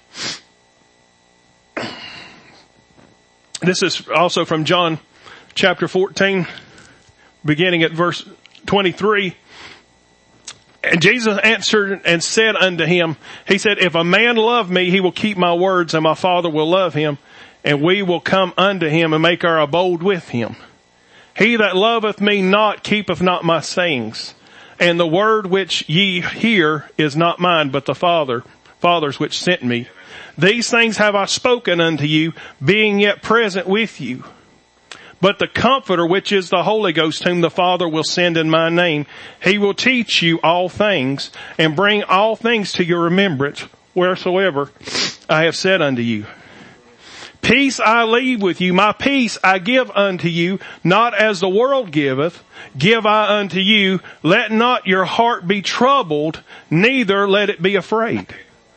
this is also from John chapter fourteen, beginning at verse twenty-three. And Jesus answered and said unto him, he said, if a man love me, he will keep my words, and my Father will love him, and we will come unto him and make our abode with him. He that loveth me not keepeth not my sayings. And the word which ye hear is not mine, but the Father, Father's which sent me. These things have I spoken unto you, being yet present with you. But the Comforter, which is the Holy Ghost, whom the Father will send in my name, he will teach you all things, and bring all things to your remembrance, wheresoever I have said unto you. Peace I leave with you, my peace I give unto you, not as the world giveth, give I unto you. Let not your heart be troubled, neither let it be afraid.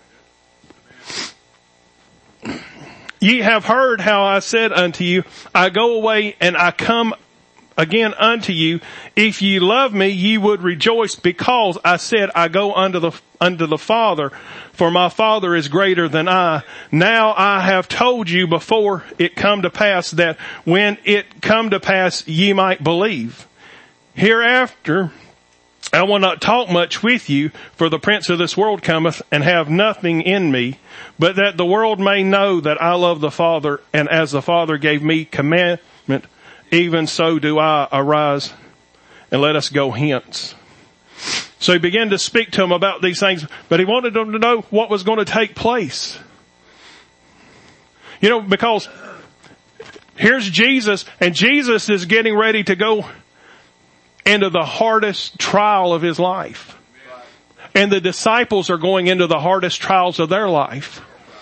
Ye have heard how I said unto you, I go away and I come again unto you. If ye love me, ye would rejoice, because I said, I go unto the, unto the Father, for my Father is greater than I. Now I have told you before it come to pass, that when it come to pass, ye might believe. Hereafter, I will not talk much with you, for the prince of this world cometh, and have nothing in me, but that the world may know that I love the Father, and as the Father gave me commandment, even so do I. Arise, and let us go hence. So he began to speak to him about these things, but he wanted them to know what was going to take place. You know, because here's Jesus, and Jesus is getting ready to go into the hardest trial of his life. And the disciples are going into the hardest trials of their life.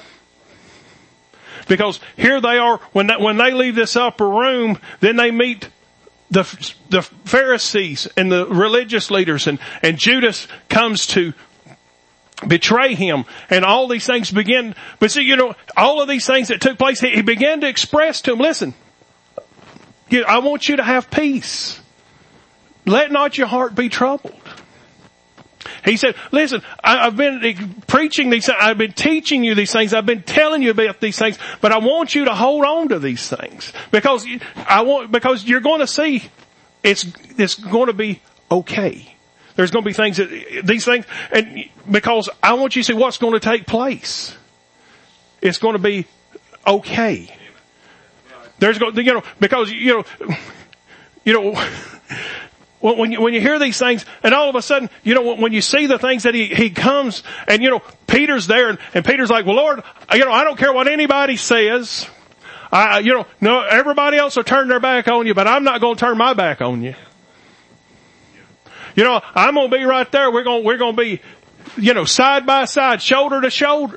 Because here they are, when they, when they leave this upper room, then they meet the, the Pharisees and the religious leaders, and, and Judas comes to betray him, and all these things begin. But see, you know, all of these things that took place, he, he began to express to them, listen, I want you to have peace. Let not your heart be troubled. He said, listen, I, I've been preaching these things. I've been teaching you these things. I've been telling you about these things, but I want you to hold on to these things, because I want, because you're going to see it's, it's going to be okay. There's going to be things that, these things, and because I want you to see what's going to take place. It's going to be okay. There's going, you know, because, you know, you know, When you, when you hear these things, and all of a sudden, you know, when you see the things that he, he comes, and you know, Peter's there, and, and Peter's like, well, Lord, you know, I don't care what anybody says. I, you know, no, everybody else will turn their back on you, but I'm not going to turn my back on you. You know, I'm going to be right there. We're going, we're going to be, you know, side by side, shoulder to shoulder.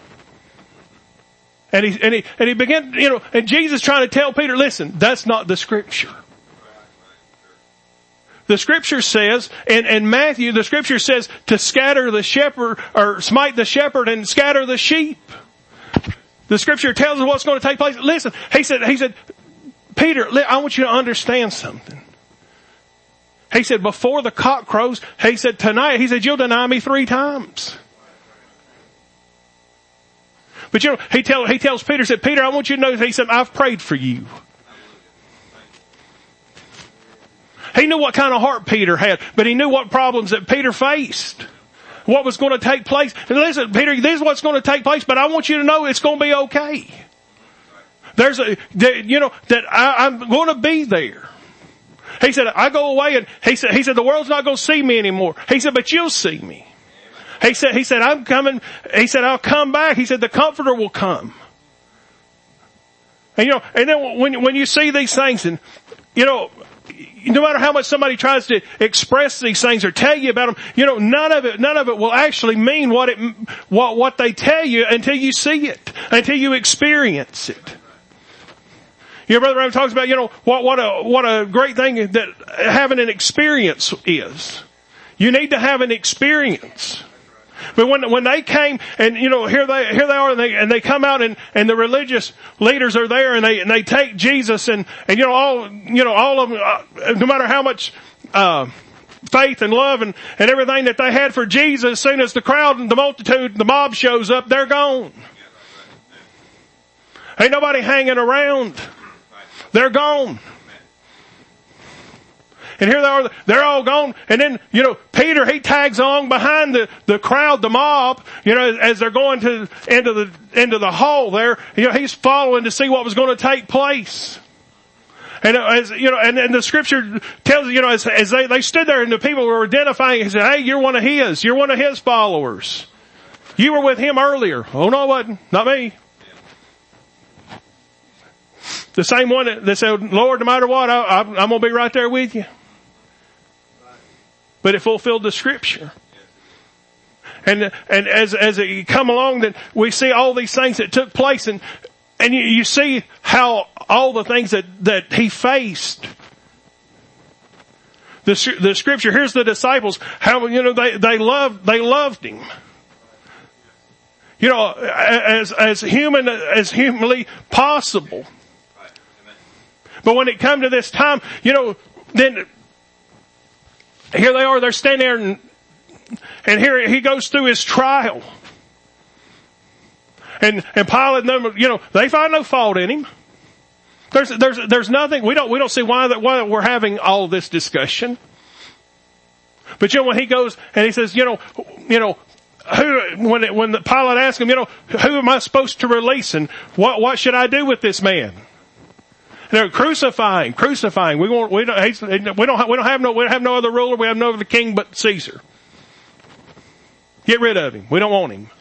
And he, and he, and he began, you know, and Jesus trying to tell Peter, listen, that's not the scripture. The scripture says, in, in Matthew, the scripture says to scatter the shepherd, or smite the shepherd and scatter the sheep. The scripture tells us what's going to take place. Listen, he said, he said, Peter, I want you to understand something. He said, before the cock crows, he said, tonight, he said, you'll deny me three times. But you know, he tell, he tells Peter, said, Peter, I want you to know, he said, I've prayed for you. He knew what kind of heart Peter had, but he knew what problems that Peter faced. What was going to take place. And listen, Peter, this is what's going to take place, but I want you to know it's going to be okay. There's a, you know, that I, I'm going to be there. He said, I go away, and he said, he said, the world's not going to see me anymore. He said, but you'll see me. He said, he said, I'm coming. He said, I'll come back. He said, the Comforter will come. And you know, and then when, when you see these things, and you know, no matter how much somebody tries to express these things or tell you about them, you know, none of it, none of it will actually mean what it, what, what they tell you until you see it, until you experience it. You know, Brother Branham talks about, you know, what, what a, what a great thing that having an experience is. You need to have an experience. But when, when they came and, you know, here they, here they are and they, and they come out and, and the religious leaders are there and they, and they take Jesus and, and, you know, all, you know, all of them, uh, no matter how much, uh, faith and love and, and everything that they had for Jesus, as soon as the crowd and the multitude, the mob shows up, they're gone. Ain't nobody hanging around. They're gone. And here they are, they're all gone. And then, you know, Peter, he tags along behind the, the crowd, the mob, you know, as they're going to, into the, into the hall there, you know, he's following to see what was going to take place. And as, you know, and, and the scripture tells, you know, as, as they, they stood there and the people were identifying, he said, hey, you're one of his, you're one of his followers. You were with him earlier. Oh no, I wasn't. Not me. The same one that, that said, Lord, no matter what, I, I, I'm going to be right there with you. But it fulfilled the scripture. And, and as, as it come along, that we see all these things that took place and, and you, you see how all the things that, that he faced. The, the scripture, here's the disciples, how, you know, they, they loved, they loved him. You know, as, as human, as humanly possible. But when it come to this time, you know, then here they are, they're standing there and, and here he goes through his trial. And, and Pilate and them, you know, they find no fault in him. There's, there's, there's nothing, we don't, we don't see why that, why we're having all this discussion. But you know, when he goes and he says, you know, you know, who, when it, when the Pilate asks him, you know, who am I supposed to release and what, what should I do with this man? They're crucifying, crucifying. We won't, we don't, we don't, we don't have no, we don't have no other ruler. We have no other king but Caesar. Get rid of him. We don't want him.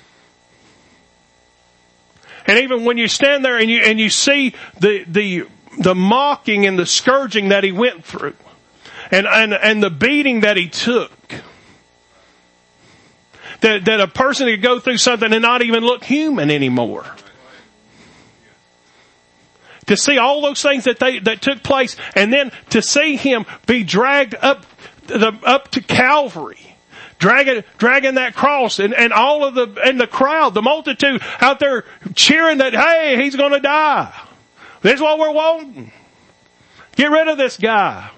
And even when you stand there and you, and you see the, the, the mocking and the scourging that he went through and, and, and the beating that he took, that, that a person could go through something and not even look human anymore. To see all those things that they, that took place and then to see him be dragged up the, up to Calvary, dragging, dragging that cross and, and all of the, and the crowd, the multitude out there cheering that, hey, he's gonna die. This is what we're wanting. Get rid of this guy.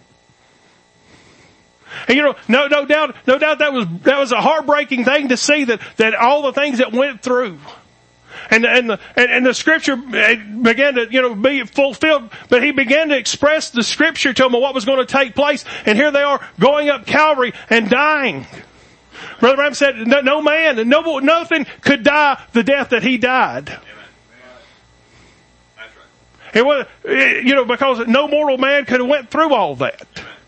And you know, no, no doubt, no doubt that was, that was a heartbreaking thing to see that, that all the things that went through. And, and the, and, and the scripture began to, you know, be fulfilled, but he began to express the scripture to them of what was going to take place. And here they are going up Calvary and dying. Brother Branham said, no, no man and no, nothing could die the death that he died. It was, you know, because no mortal man could have went through all that.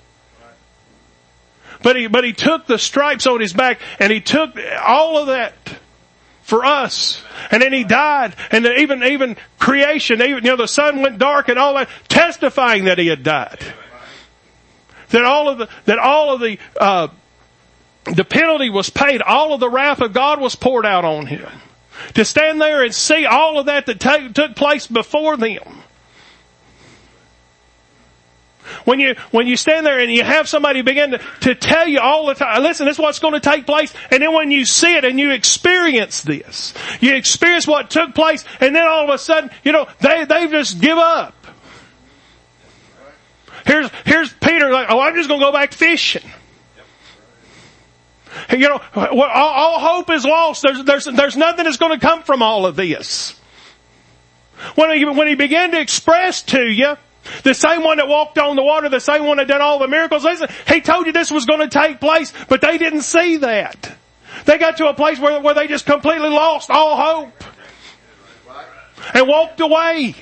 But he, but he took the stripes on his back and he took all of that for us. And then he died. And even, even creation, even, you know, the sun went dark and all that, testifying that he had died. That all of the, that all of the, uh, the penalty was paid. All of the wrath of God was poured out on him. To stand there and see all of that that t- took place before them. When you, when you stand there and you have somebody begin to, to tell you all the time, listen, this is what's going to take place. And then when you see it and you experience this, you experience what took place and then all of a sudden, you know, they, they just give up. Here's, here's Peter like, oh, I'm just going to go back fishing. You know, all, all hope is lost. There's, there's, there's nothing that's going to come from all of this. When he, when he began to express to you, the same one that walked on the water, the same one that did all the miracles. Listen, he told you this was going to take place, but they didn't see that. They got to a place where, where they just completely lost all hope. And walked away.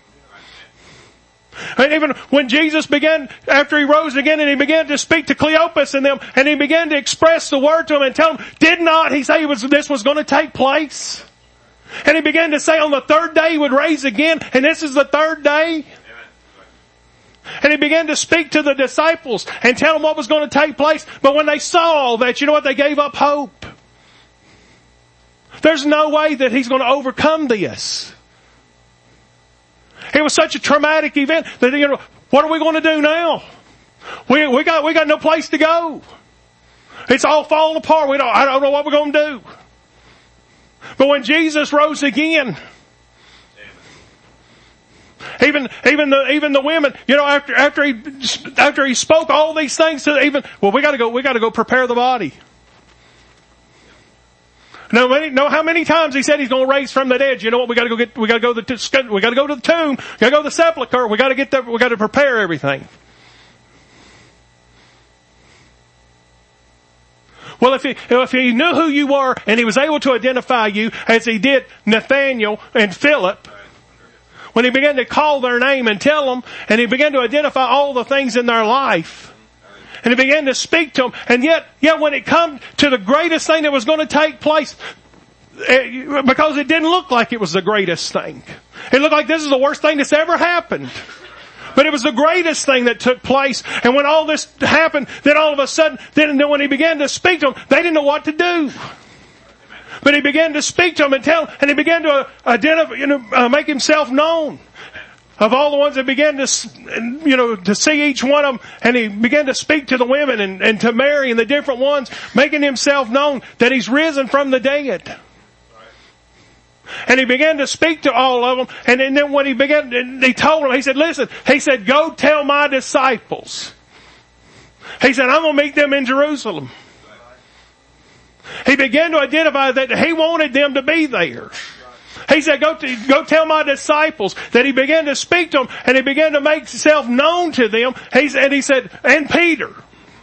And even when Jesus began, after he rose again and he began to speak to Cleopas and them, and he began to express the word to them and tell them, did not he say he was, this was going to take place? And he began to say on the third day he would raise again, and this is the third day. And he began to speak to the disciples and tell them what was going to take place. But when they saw all that, you know what? They gave up hope. There's no way that he's going to overcome this. It was such a traumatic event that, you know, what are we going to do now? We, we got, we got no place to go. It's all falling apart. We don't, I don't know what we're going to do. But when Jesus rose again, even, even the, even the women, you know, after, after he, after he spoke all these things to even, well, we gotta go, we gotta go prepare the body. Know, know how many times he said he's going to raise from the dead. You know what? We got to go get. We got to go to the. We got to go to the tomb. We got to go to the sepulcher. We got to get there. We got to prepare everything. Well, if he if he knew who you were and he was able to identify you as he did Nathaniel and Philip, when he began to call their name and tell them, and he began to identify all the things in their life. And he began to speak to them. And yet, yet when it come to the greatest thing that was going to take place, it, because it didn't look like it was the greatest thing. It looked like this is the worst thing that's ever happened. But it was the greatest thing that took place. And when all this happened, then all of a sudden, then when he began to speak to them, they didn't know what to do. But he began to speak to them and tell them, and he began to identify, you know, uh, make himself known. Of all the ones that began to, you know, to see each one of them, and he began to speak to the women and, and to Mary and the different ones, making himself known that he's risen from the dead. And he began to speak to all of them, and, and then when he began, he told them, he said, listen, he said, go tell my disciples. He said, I'm going to meet them in Jerusalem. He began to identify that he wanted them to be there. He said, go to, go tell my disciples that he began to speak to them and he began to make himself known to them. He, and he said, and Peter,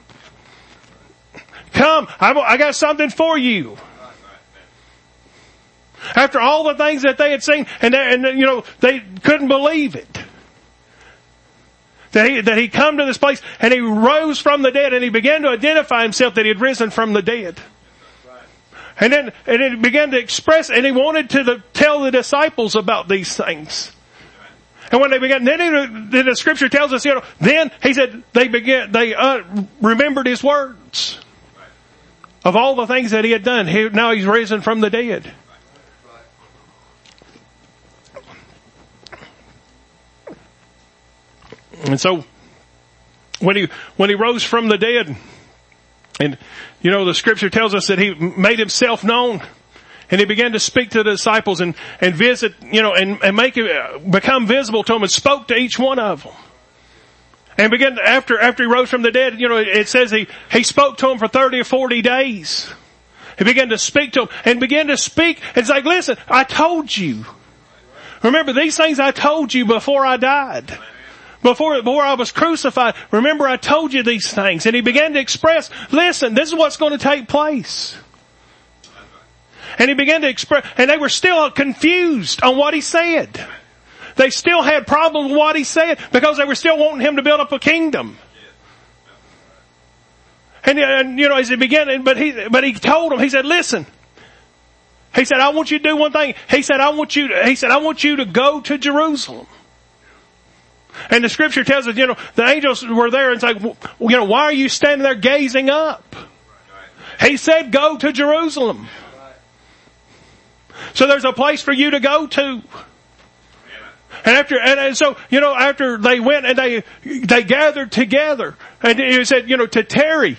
come, I, I got something for you. After all the things that they had seen, and, they, and you know, they couldn't believe it. That he, that he come to this place and he rose from the dead and he began to identify himself that he had risen from the dead. And then, and it began to express, and he wanted to the, tell the disciples about these things. And when they began, then, he, then the scripture tells us, you know, then he said they began, they uh, remembered his words of all the things that he had done. He, now he's risen from the dead. And so, when he when he rose from the dead. And, you know, the scripture tells us that he made himself known and he began to speak to the disciples and, and visit, you know, and, and make it become visible to them and spoke to each one of them. And began, after, after he rose from the dead, you know, it says he, he spoke to them for thirty or forty days. He began to speak to them and began to speak and say, listen, I told you. Remember these things I told you before I died. Before, before I was crucified, remember I told you these things. And he began to express, listen, this is what's going to take place. And he began to express, and they were still confused on what he said. They still had problems with what he said because they were still wanting him to build up a kingdom. And, and you know, as he began, but he, but he told them, he said, listen, he said, I want you to do one thing. He said, I want you to, he said, I want you to go to Jerusalem. And the scripture tells us, you know, the angels were there and said, you know, why are you standing there gazing up? He said, go to Jerusalem. So there's a place for you to go to. And after, and, and so, you know, after they went and they, they gathered together and he said, you know, to tarry.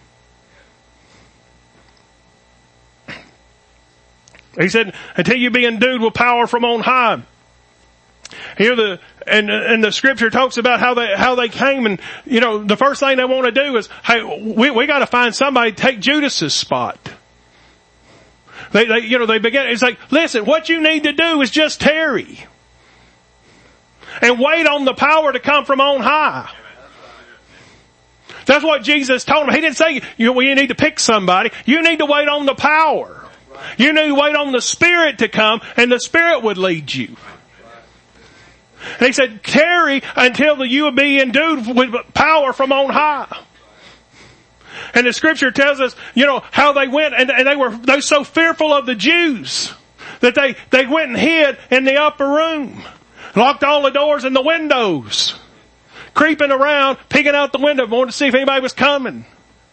He said, until you be endued with power from on high. Here the, and, and the scripture talks about how they, how they came and, you know, the first thing they want to do is, hey, we, we gotta find somebody to take Judas's spot. They, they, you know, they began, it's like, listen, what you need to do is just tarry. And wait on the power to come from on high. That's what Jesus told them. He didn't say, you know, well, you need to pick somebody. You need to wait on the power. You need to wait on the Spirit to come and the Spirit would lead you. And he said, tarry until you will be endued with power from on high. And the scripture tells us, you know, how they went and, and they were, they were so fearful of the Jews that they, they went and hid in the upper room. Locked all the doors and the windows. Creeping around, peeking out the window, wanting to see if anybody was coming.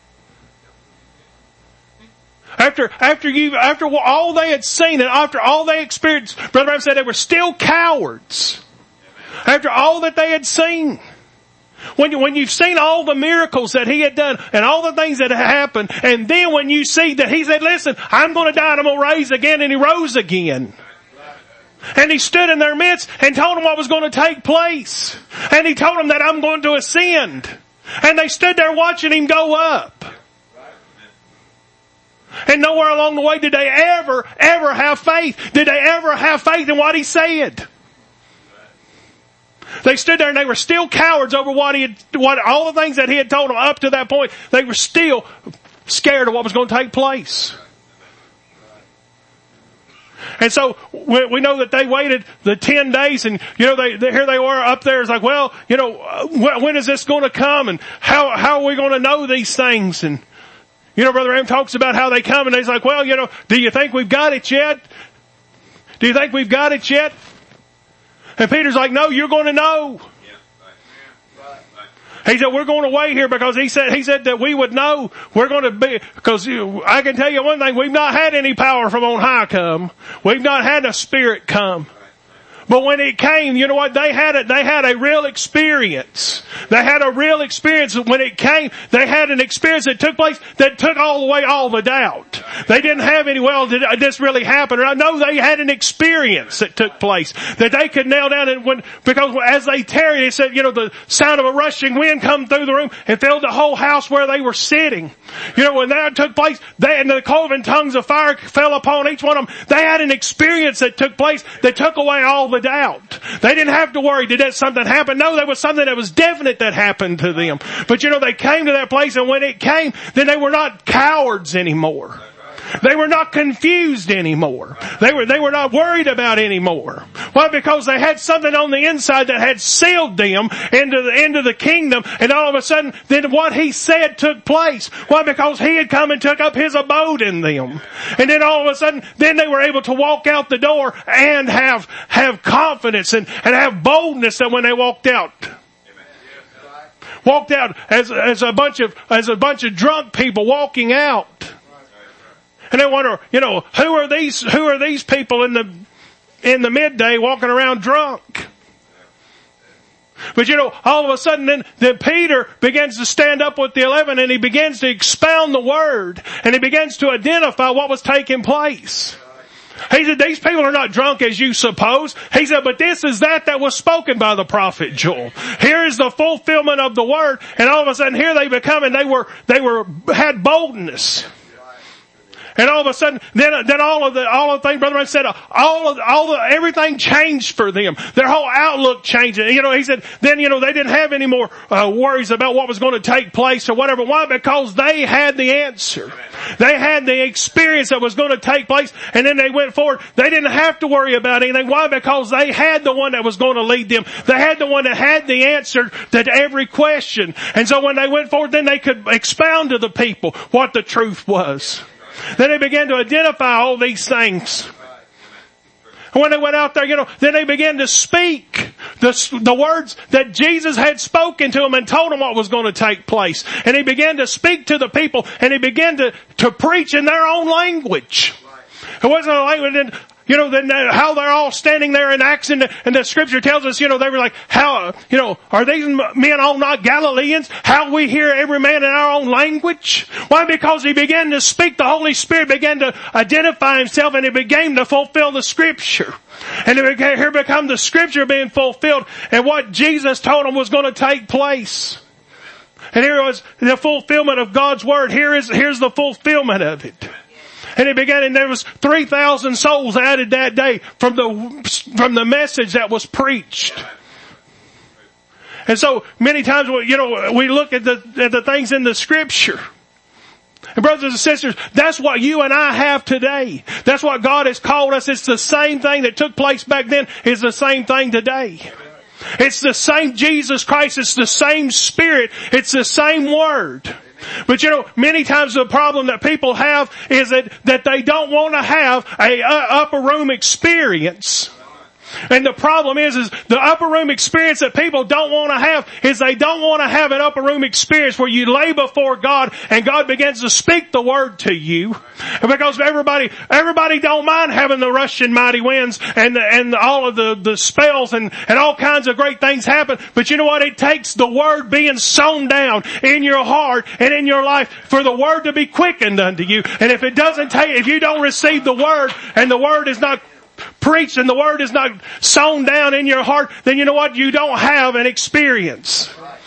After, after you, after all they had seen and after all they experienced, Brother Branham said they were still cowards. After all that they had seen. When, you, when you've seen all the miracles that he had done and all the things that had happened, and then when you see that he said, listen, I'm going to die and I'm going to rise again, and he rose again. And he stood in their midst and told them what was going to take place. And he told them that I'm going to ascend. And they stood there watching him go up. And nowhere along the way did they ever, ever have faith. Did they ever have faith in what he said? They stood there and they were still cowards over what he had, what, all the things that he had told them up to that point. They were still scared of what was going to take place. And so we, we know that they waited the ten days, and you know they, they here they were up there. It's like, well, you know, when is this going to come, and how how are we going to know these things? And you know, Brother Ram talks about how they come, and he's like, well, you know, do you think we've got it yet? Do you think we've got it yet? And Peter's like, no, you're going to know. He said, we're going to wait here because he said, he said that we would know we're going to be, because you, I can tell you one thing, we've not had any power from on high come. We've not had a spirit come. But when it came, you know what? They had it. They had a real experience. They had a real experience. When it came, they had an experience that took place that took all away all the doubt. They didn't have any, well, did this really happen? Or no, they had an experience that took place that they could nail down. And when, because as they tarried, it said, you know, the sound of a rushing wind come through the room and filled the whole house where they were sitting. You know, when that took place, they, and the cloven tongues of fire fell upon each one of them. They had an experience that took place that took away all the doubt. They didn't have to worry, did that something happen? No, there was something that was definite that happened to them. But you know, they came to that place, and when it came, then they were not cowards anymore. They were not confused anymore. They were, they were not worried about anymore. Why? Because they had something on the inside that had sealed them into the, into the kingdom, and all of a sudden, then what he said took place. Why? Because he had come and took up his abode in them. And then all of a sudden, then they were able to walk out the door and have, have confidence and, and have boldness that when they walked out. Walked out as, as a bunch of, as a bunch of drunk people walking out. And they wonder, you know, who are these, who are these people in the, in the midday walking around drunk? But you know, all of a sudden then, then Peter begins to stand up with the eleven, and he begins to expound the word, and he begins to identify what was taking place. He said, these people are not drunk as you suppose. He said, but this is that that was spoken by the prophet Joel. Here is the fulfillment of the word. And all of a sudden here they become, and they were, they were, had boldness. And all of a sudden, then, then all of the, all of the things, Brother Ray said, all of, all the, everything changed for them. Their whole outlook changed. You know, he said, then, you know, they didn't have any more, uh, worries about what was going to take place or whatever. Why? Because they had the answer. They had the experience that was going to take place, and then they went forward. They didn't have to worry about anything. Why? Because they had the one that was going to lead them. They had the one that had the answer to every question. And so when they went forward, then they could expound to the people what the truth was. Then they began to identify all these things. And when they went out there, you know, then they began to speak the, the words that Jesus had spoken to them and told them what was going to take place. And he began to speak to the people, and he began to, to preach in their own language. It wasn't a language, and, you know, then how they're all standing there in Acts, and the, and the scripture tells us, you know, they were like, how, you know, are these men all not Galileans? How we hear every man in our own language? Why? Because he began to speak, the Holy Spirit began to identify himself, and he began to fulfill the scripture. And it began, here become the scripture being fulfilled, and what Jesus told them was going to take place. And here was the fulfillment of God's word. Here is, here's the fulfillment of it. And it began, and there was three thousand souls added that day from the, from the message that was preached. And so many times, you know, we look at the, at the things in the scripture. And brothers and sisters, that's what you and I have today. That's what God has called us. It's the same thing that took place back then is the same thing today. It's the same Jesus Christ. It's the same Spirit. It's the same Word. But you know, many times the problem that people have is that, that they don't want to have a uh, upper room experience. And the problem is, is the upper room experience that people don't want to have is they don't want to have an upper room experience where you lay before God and God begins to speak the word to you. And because everybody, everybody don't mind having the rushing mighty winds and the, and all of the, the spells and, and all kinds of great things happen. But you know what? It takes the word being sown down in your heart and in your life for the word to be quickened unto you. And if it doesn't take, if you don't receive the word and the word is not preached and the word is not sown down in your heart, then you know what? You don't have an experience.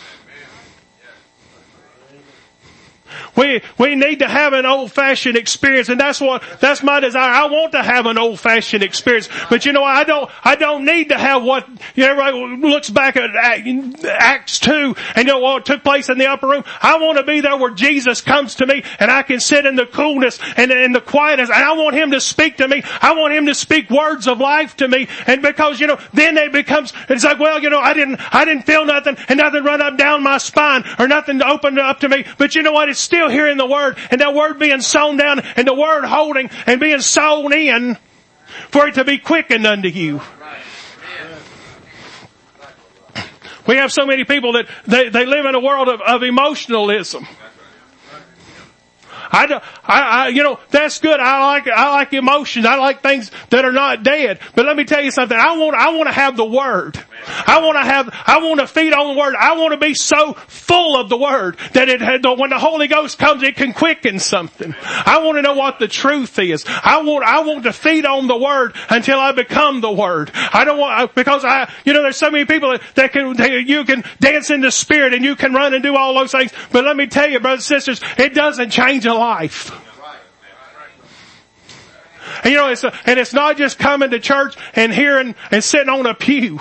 We, we need to have an old-fashioned experience, and that's what, that's my desire. I want to have an old-fashioned experience. But you know, I don't, I don't need to have what, you know, everybody looks back at Acts two, and you know what took place in the upper room. I want to be there where Jesus comes to me, and I can sit in the coolness and in the quietness, and I want Him to speak to me. I want Him to speak words of life to me. And because, you know, then it becomes, it's like, well, you know, I didn't, I didn't feel nothing, and nothing run up down my spine, or nothing opened up to me. But you know what? It's still hearing the word, and that word being sown down, and the word holding and being sown in for it to be quickened unto you. We have so many people that they, they live in a world of, of emotionalism. I, do, I, I, you know, that's good. I like, I like emotions. I like things that are not dead. But let me tell you something. I want, I want to have the Word. I want to have, I want to feed on the Word. I want to be so full of the Word that it had, when the Holy Ghost comes, it can quicken something. I want to know what the truth is. I want, I want to feed on the Word until I become the Word. I don't want, because I, you know, there's so many people that, that can, that you can dance in the Spirit and you can run and do all those things. But let me tell you, brothers and sisters, it doesn't change a life. And you know, it's a, and it's not just coming to church and hearing and sitting on a pew.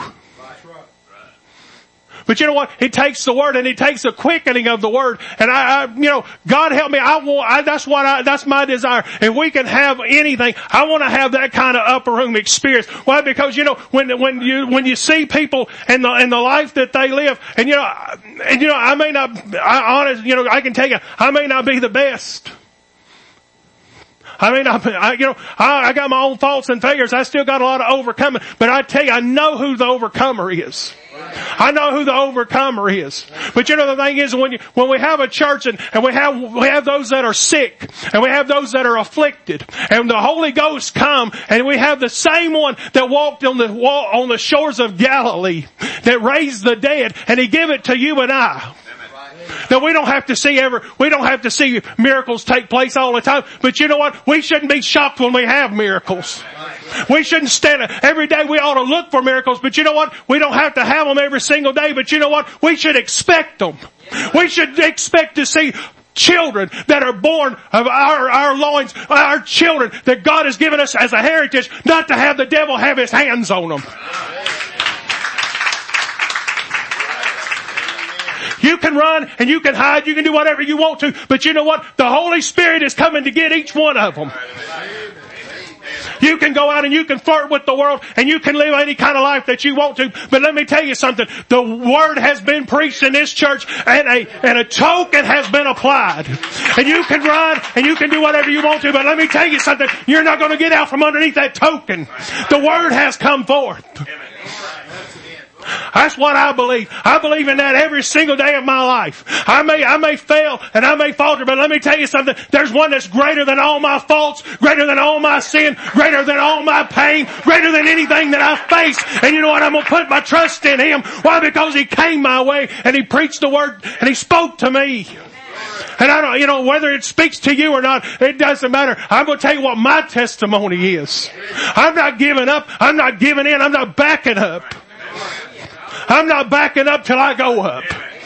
But you know what? It takes the word, and it takes the quickening of the word. And I, I you know, God help me. I want. I, that's what. I, that's my desire. If we can have anything, I want to have that kind of upper room experience. Why? Because you know, when when you when you see people and the and the life that they live, and you know, and you know, I may not. I honest, you know, I can tell you, I may not be the best. I mean, I, I you know, I, I got my own faults and failures. I still got a lot of overcoming. But I tell you, I know who the overcomer is. I know who the overcomer is. But you know, the thing is, when you, when we have a church and, and we have, we have those that are sick and we have those that are afflicted and the Holy Ghost come and we have the same one that walked on the, on the shores of Galilee that raised the dead, and He give it to you and I. Now we don't have to see ever, we don't have to see miracles take place all the time, but you know what? We shouldn't be shocked when we have miracles. We shouldn't stand it. Every day we ought to look for miracles, but you know what? We don't have to have them every single day, but you know what? We should expect them. We should expect to see children that are born of our, our loins, our children that God has given us as a heritage, not to have the devil have his hands on them. You can run and you can hide, you can do whatever you want to, but you know what? The Holy Spirit is coming to get each one of them. You can go out and you can flirt with the world and you can live any kind of life that you want to, but let me tell you something. The Word has been preached in this church and a, and a token has been applied. And you can run and you can do whatever you want to, but let me tell you something. You're not going to get out from underneath that token. The Word has come forth. That's what I believe. I believe in that every single day of my life. I may, I may fail and I may falter, but let me tell you something. There's one that's greater than all my faults, greater than all my sin, greater than all my pain, greater than anything that I face. And you know what? I'm going to put my trust in Him. Why? Because He came my way and He preached the Word and He spoke to me. And I don't, you know, whether it speaks to you or not, it doesn't matter. I'm going to tell you what my testimony is. I'm not giving up. I'm not giving in. I'm not backing up. I'm not backing up till I go up.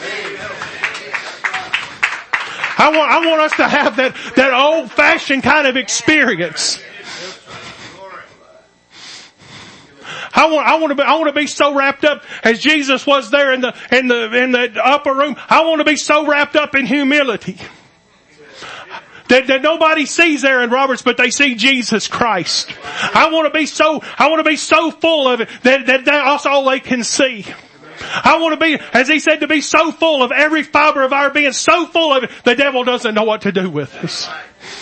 I want, I want us to have that, that old fashioned kind of experience. I want, I want to be, I want to be so wrapped up as Jesus was there in the, in the, in the upper room. I want to be so wrapped up in humility. That, that nobody sees Aaron Roberts, but they see Jesus Christ. I want to be so, I want to be so full of it that, that that's all they can see. I want to be, as He said, to be so full of every fiber of our being, so full of it, the devil doesn't know what to do with us.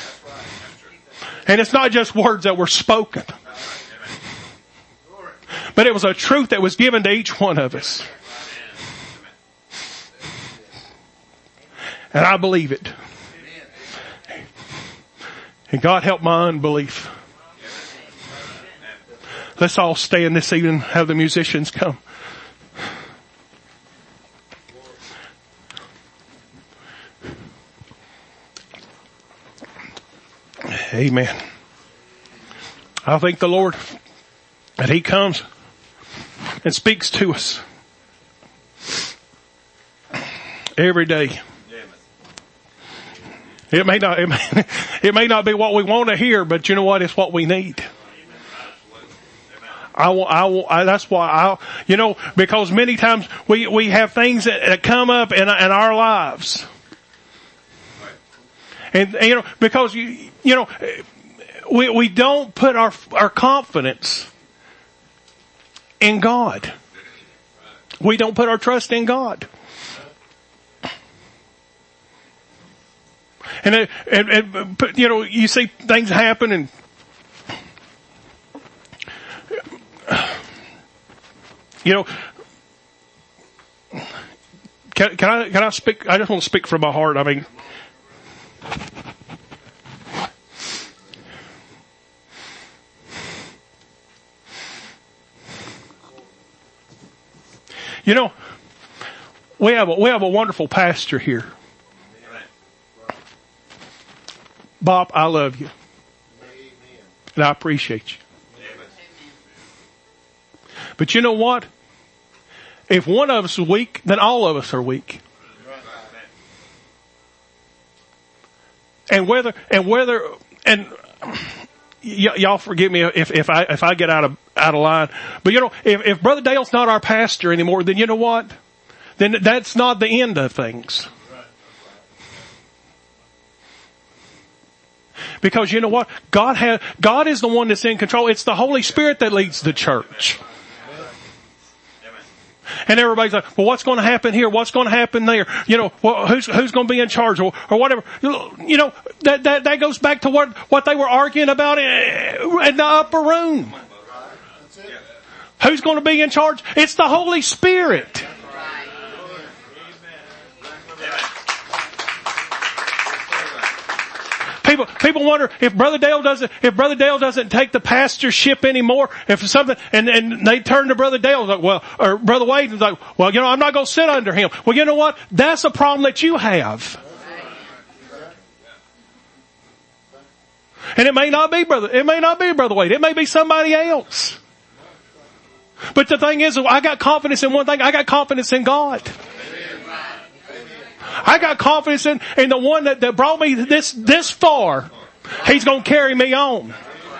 And it's not just words that were spoken. but it was a truth that was given to each one of us. And I believe it. And God help my unbelief. Let's all stand this evening, have the musicians come. Amen. I thank the Lord that He comes and speaks to us every day. It may not, it may, it may not be what we want to hear, but you know what? It's what we need. I will, I will, I, that's why I, you know, because many times we, we have things that, that come up in, in our lives. And, and, you know, because you, you know, we, we don't put our, our confidence in God. We don't put our trust in God. And, it, and, and, you know, you see things happen and, you know, can, can I, can I speak, I just want to speak from my heart. I mean, you know, we have a, we have a wonderful pastor here. Bob, I love you. And I appreciate you. But you know what? If one of us is weak, then all of us are weak. And whether, and whether, and y- y'all forgive me if, if I, if I get out of, out of line. But you know, if, if Brother Dale's not our pastor anymore, then you know what? Then that's not the end of things. Because you know what? God has, God is the one that's in control. It's the Holy Spirit that leads the church. And everybody's like, well, what's going to happen here? What's going to happen there? You know, well, who's, who's going to be in charge or, or whatever. You know, that, that, that goes back to what, what they were arguing about in the upper room. Who's going to be in charge? It's the Holy Spirit. People, people wonder if Brother Dale doesn't, if Brother Dale doesn't take the pastorship anymore, if something, and, and they turn to Brother Dale, like, well, or Brother Wade, and like, well, you know, I'm not going to sit under him. Well, you know what? That's a problem that you have. And it may not be Brother, it may not be Brother Wade. It may be somebody else. But the thing is, I got confidence in one thing. I got confidence in God. I got confidence in, in the one that, that brought me this, this far. He's going to carry me on.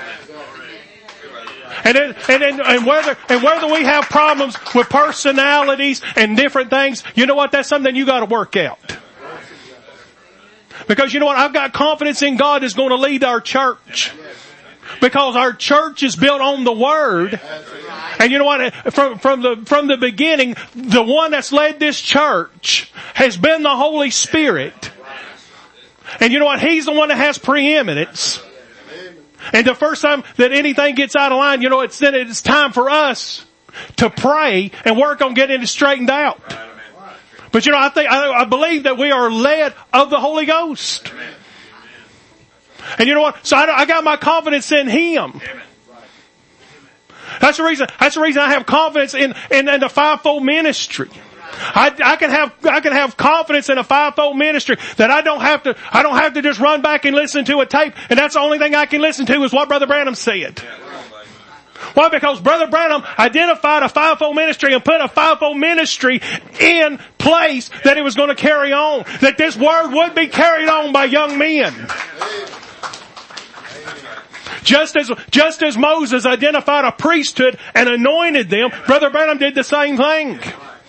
And then, and then, and whether, and whether we have problems with personalities and different things, you know what? That's something you got to work out. Because you know what? I've got confidence in God is going to lead our church. Because our church is built on the Word. And you know what? From, from the, from the beginning, the one that's led this church has been the Holy Spirit. And you know what? He's the one that has preeminence. And the first time that anything gets out of line, you know, it's then it's time for us to pray and work on getting it straightened out. But you know, I think, I, I believe that we are led of the Holy Ghost. And you know what? So I, I got my confidence in Him. That's the reason, that's the reason I have confidence in, in, in the fivefold ministry. I, I can have, I can have confidence in a fivefold ministry that I don't have to, I don't have to just run back and listen to a tape and that's the only thing I can listen to is what Brother Branham said. Why? Because Brother Branham identified a fivefold ministry and put a fivefold ministry in place that it was going to carry on. That this word would be carried on by young men. Just as, just as Moses identified a priesthood and anointed them, Brother Branham did the same thing.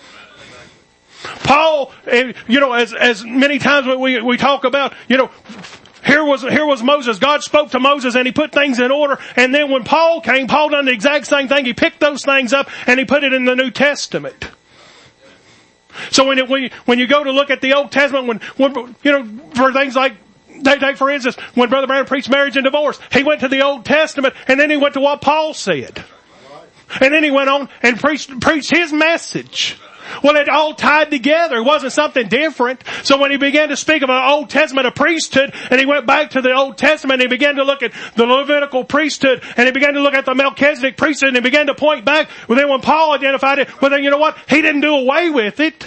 Paul, you know, as, as many times we, we talk about, you know, here was, here was Moses. God spoke to Moses and he put things in order. And then when Paul came, Paul done the exact same thing. He picked those things up and he put it in the New Testament. So when it, when you, when you go to look at the Old Testament, when, when, you know, for things like, Take, take for instance, when Brother Branham preached marriage and divorce, he went to the Old Testament and then he went to what Paul said. And then he went on and preached, preached his message. Well, it all tied together. It wasn't something different. So when he began to speak of an Old Testament, a priesthood, and he went back to the Old Testament, he began to look at the Levitical priesthood, and he began to look at the Melchizedek priesthood, and he began to point back. Well, then when Paul identified it, well then you know what? He didn't do away with it.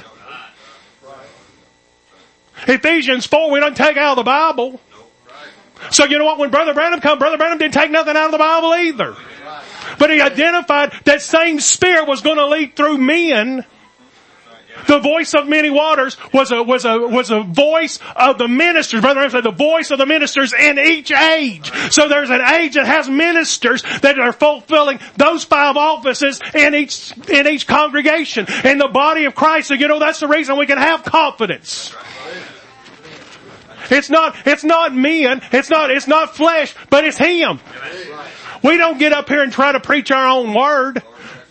Ephesians four, we don't take out of the Bible. So you know what? When Brother Branham come, Brother Branham didn't take nothing out of the Bible either. But he identified that same Spirit was going to lead through men. The voice of many waters was a, was a, was a voice of the ministers. Brother Branham said the voice of the ministers in each age. So there's an age that has ministers that are fulfilling those five offices in each, in each congregation. In the body of Christ. So you know, that's the reason we can have confidence. It's not, it's not men, it's not, it's not flesh, but it's Him. We don't get up here and try to preach our own word.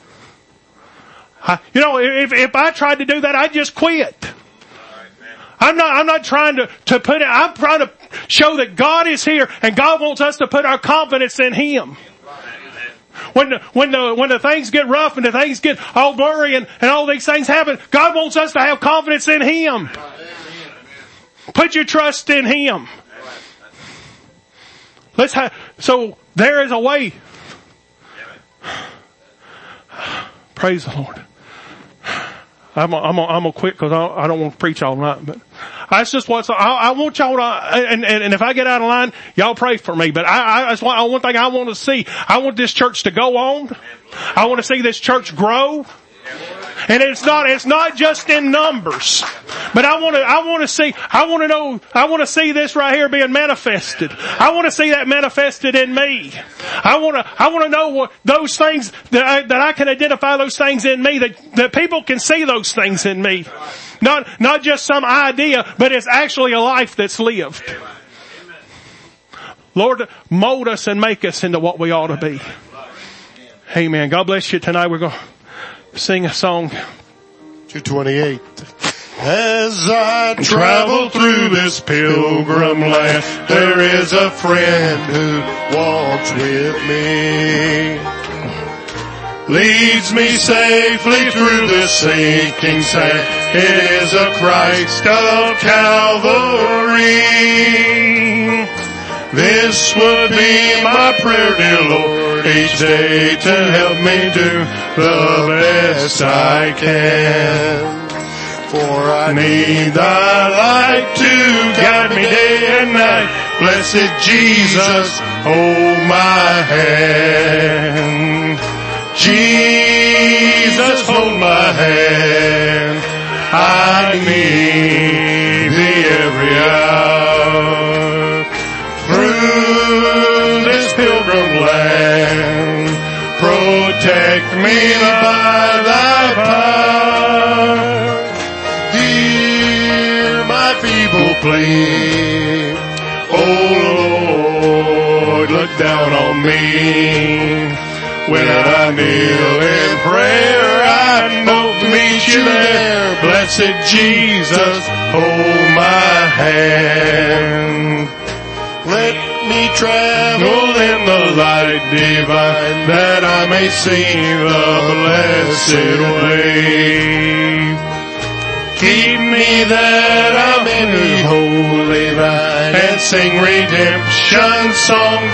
I, you know, if, if I tried to do that, I'd just quit. I'm not, I'm not trying to, to put it, I'm trying to show that God is here and God wants us to put our confidence in Him. When the, when the, when the things get rough and the things get all blurry and, and all these things happen, God wants us to have confidence in Him. Put your trust in Him. Let's have, so there is a way. Praise the Lord. I'm I'm I'm gonna quit because I, I don't want to preach all night, but that's just what's. I, I want y'all to, and, and and if I get out of line, y'all pray for me. But I, I that's one, one thing I want to see. I want this church to go on. I want to see this church grow. And it's not, it's not just in numbers. But I want to, I want to see, I want to know, I want to see this right here being manifested. I want to see that manifested in me. I want to, I want to know what those things, that I, that I can identify those things in me, that, that people can see those things in me. Not, not just some idea, but it's actually a life that's lived. Lord, mold us and make us into what we ought to be. Amen. God bless you tonight. We're going to sing a song. two twenty-eight. As I travel through this pilgrim land, there is a friend who walks with me. Leads me safely through the sinking sand. It is a Christ of Calvary. This would be my prayer, dear Lord, each day to help me do the best I can. For I need thy light to guide me day and night. Blessed Jesus, hold my hand. Jesus, hold my hand. I need thee every hour. Through this pilgrim land, protect me by thy power. Hear my feeble plea. Oh Lord, look down on me. When I kneel in prayer, I know to meet you there. Blessed Jesus, hold my hand. Let me travel in the light divine, that I may see the blessed way. Keep me that I'm in the holy vine, and sing redemption song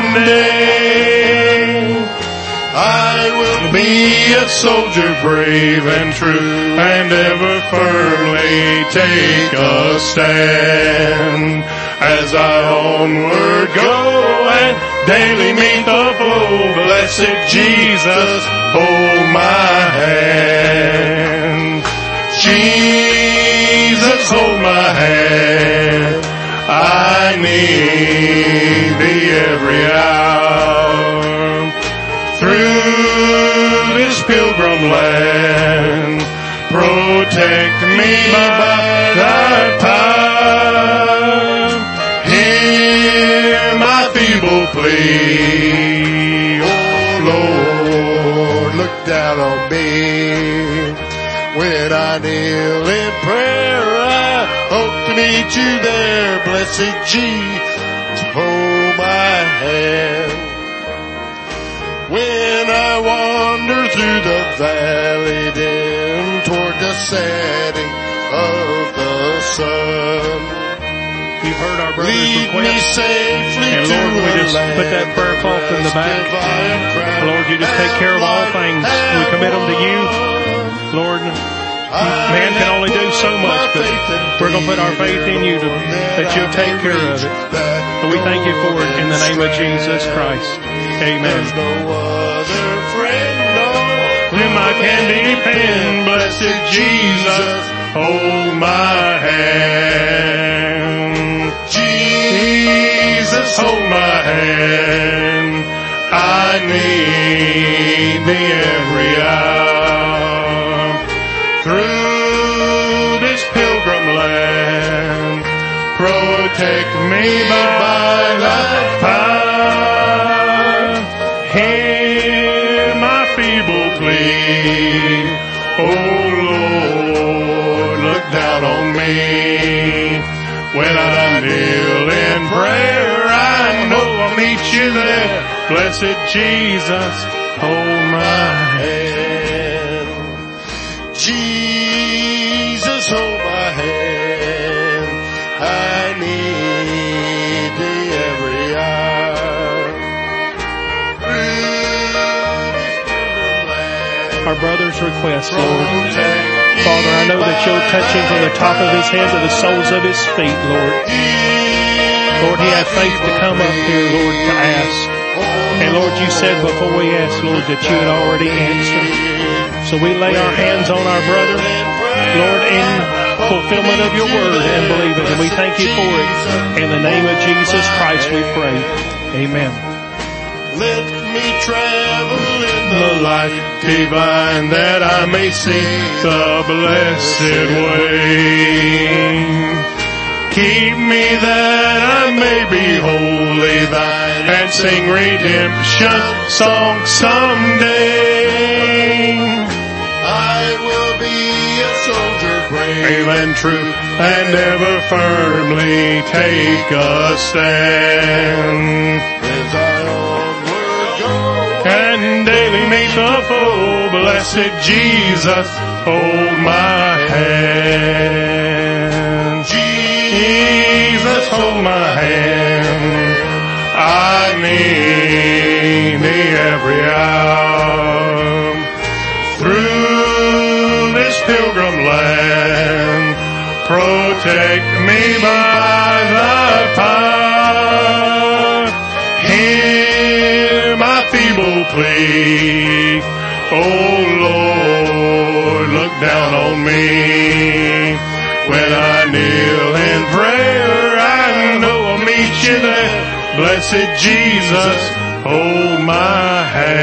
someday. I will be a soldier brave and true, and ever firmly take a stand. As I onward go and daily meet the foe, blessed Jesus, hold my hand. Jesus, hold my hand. I need thee every hour. Through this pilgrim land, protect me by thy power. Hear my feeble plea. Oh Lord, look down on me. When I kneel in prayer, I hope to meet you there. Blessed Jesus, hold my hand. When I wander through the valley dim toward the setting of the sun. You've heard our brother's Lead me request. safely And to Lord, we a just land put that prayer cloth in the back. if I am crowned Lord, you just take care of all things. We commit them to you. Lord, man can only do so much, but we're going to put our faith in you to, that you'll take care of it. And we thank you for it in the name of Jesus Christ. Amen. There's no other friend on Whom I can depend, blessed Jesus, hold my hand. Jesus, hold my hand. I need thee every hour. Through this pilgrim land, protect me by thy power. Hear my feeble plea. Oh Lord, look down on me. When I kneel in prayer, I know I'll meet you there. Blessed Jesus, hold my hand. Jesus, hold my hand. I need thee every hour. Our brother's request, Lord. Father, I know that you'll touch him from the top of his head to the soles of his feet, Lord. Lord, he had faith to come up here, Lord, to ask. And Lord, you said before we asked, Lord, that you had already answered. So we lay our hands on our brother, Lord, in fulfillment of your word, and believe it. And we thank you for it. In the name of Jesus Christ we pray. Amen. Let me travel in the light divine that I may see the blessed way. Keep me that I may be wholly thine and sing redemption song someday. I will be a soldier brave and true and ever firmly take a stand. As I onward go and daily meet the foe, blessed Jesus, hold my hand. Jesus, hold my hand. I need thee every hour. Through this pilgrim land, protect me by thy power. Hear my feeble plea. Oh Lord, look down on me. When I kneel in prayer, I know I'll meet you there. Blessed Jesus, hold my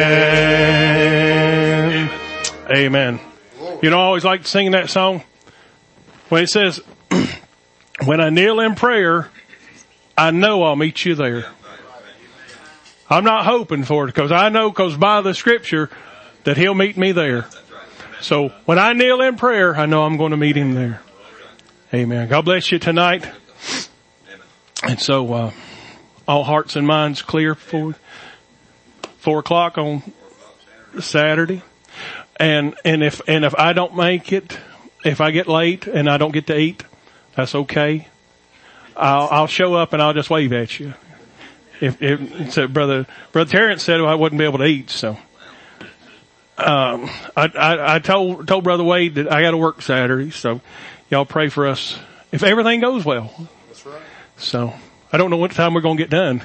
hand. Amen. You know, I always like singing that song when it says, when I kneel in prayer, I know I'll meet you there. I'm not hoping for it because I know, because by the scripture, that he'll meet me there. So when I kneel in prayer, I know I'm going to meet him there. Amen. God bless you tonight. And so, uh, all hearts and minds clear for four o'clock on Saturday. And, and if, and if I don't make it, if I get late and I don't get to eat, that's okay. I'll, I'll show up and I'll just wave at you. If, if, so brother, brother Terrence said I wouldn't be able to eat, so. Um, I, I, I told, told brother Wade that I gotta work Saturday, so y'all pray for us if everything goes well. That's right. So, I don't know what time we're gonna get done.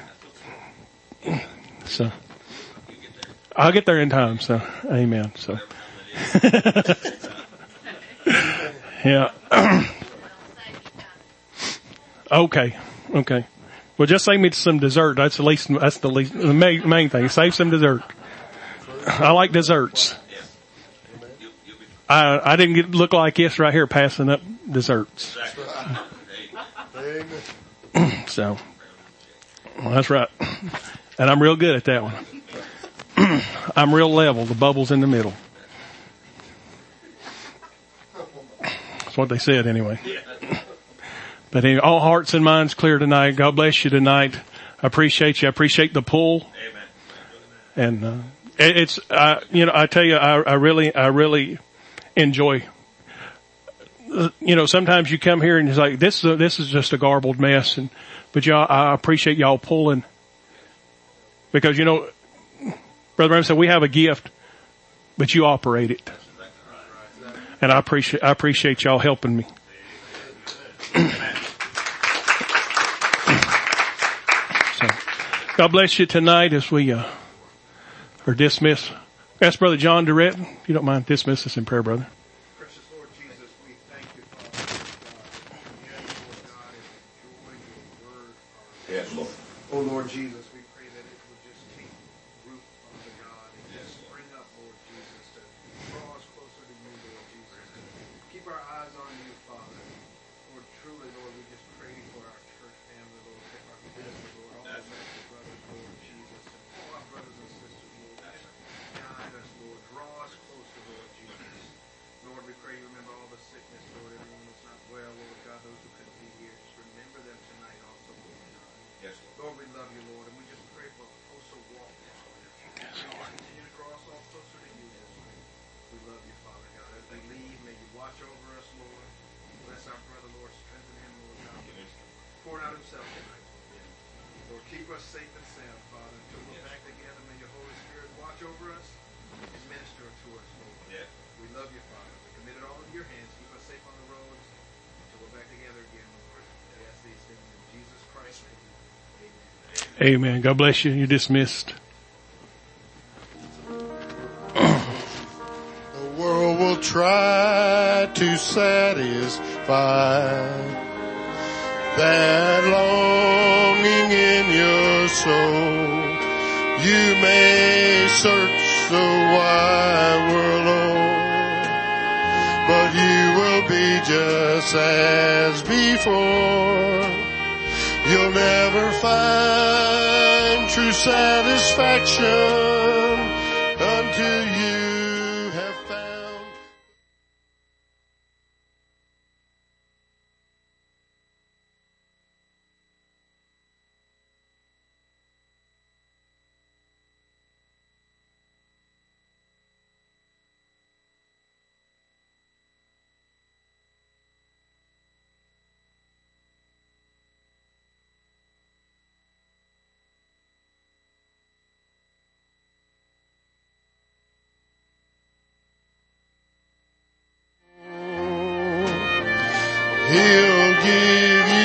So, I'll get there in time, so, amen, so. Yeah. Okay, okay. Well, just save me some dessert. That's the least, that's the least, the main, main thing. Save some dessert. I like desserts. I, I didn't get, look like this right here passing up desserts. So, well, that's right. And I'm real good at that one. I'm real level. The bubble's in the middle. That's what they said anyway. But anyway, all hearts and minds clear tonight. God bless you tonight. I appreciate you. I appreciate the pull. And, uh, It, it's, uh, you know, I tell you, I, I really, I really enjoy, you know, sometimes you come here and it's like, this, is a, this is just a garbled mess. And, but y'all, I appreciate y'all pulling because, you know, Brother Branham said, we have a gift, but you operate it. And I appreciate, I appreciate y'all helping me. So, God bless you tonight as we, uh, are dismissed. Ask Brother John Durrett, if you don't mind, dismiss us in prayer, brother. Precious Lord Jesus, we thank you, Father, God. Yes, Lord God, and enjoy your word. Yes, Lord. Oh, Lord Jesus, we pray that it will just take root, Father God, and just spring up, Lord Jesus, to draw us closer to you, Lord Jesus. Keep our eyes on you, Father. Lord, truly, Lord, we just pray for our church family, Lord, for our business, Lord, all the medical brothers, Lord Jesus, and all our brothers and sisters, Lord. Guide us, Lord. Draw us closer, Lord Jesus. Lord, we pray you remember all the sickness, Lord, everyone that's not well, Lord God, those who couldn't be here. Just remember them tonight also, Lord God. Yes, Lord. Lord, we love you, Lord, and we just pray for a closer walk. Yes, Lord. Continue to draw us all closer to you this way. We love you, Father God. As we leave, may you watch over us, Lord. Bless our brother, Lord. Strengthen him, Lord God. Pour out himself tonight, Lord. Lord, keep us safe and sound, Father. Until we're yes. back together, may your Holy Spirit watch over us and minister to us, Lord. Yes. We love you, Father. We commit it all into your hands. Keep us safe on the roads until we're back together again, Lord. We ask these things in Jesus Christ's name. Amen. Amen. God bless you. You're dismissed. The world will try to satisfy that longing in your soul. You may search the wide world over, but you will be just as before. You'll never find true satisfaction until you have found. He'll give you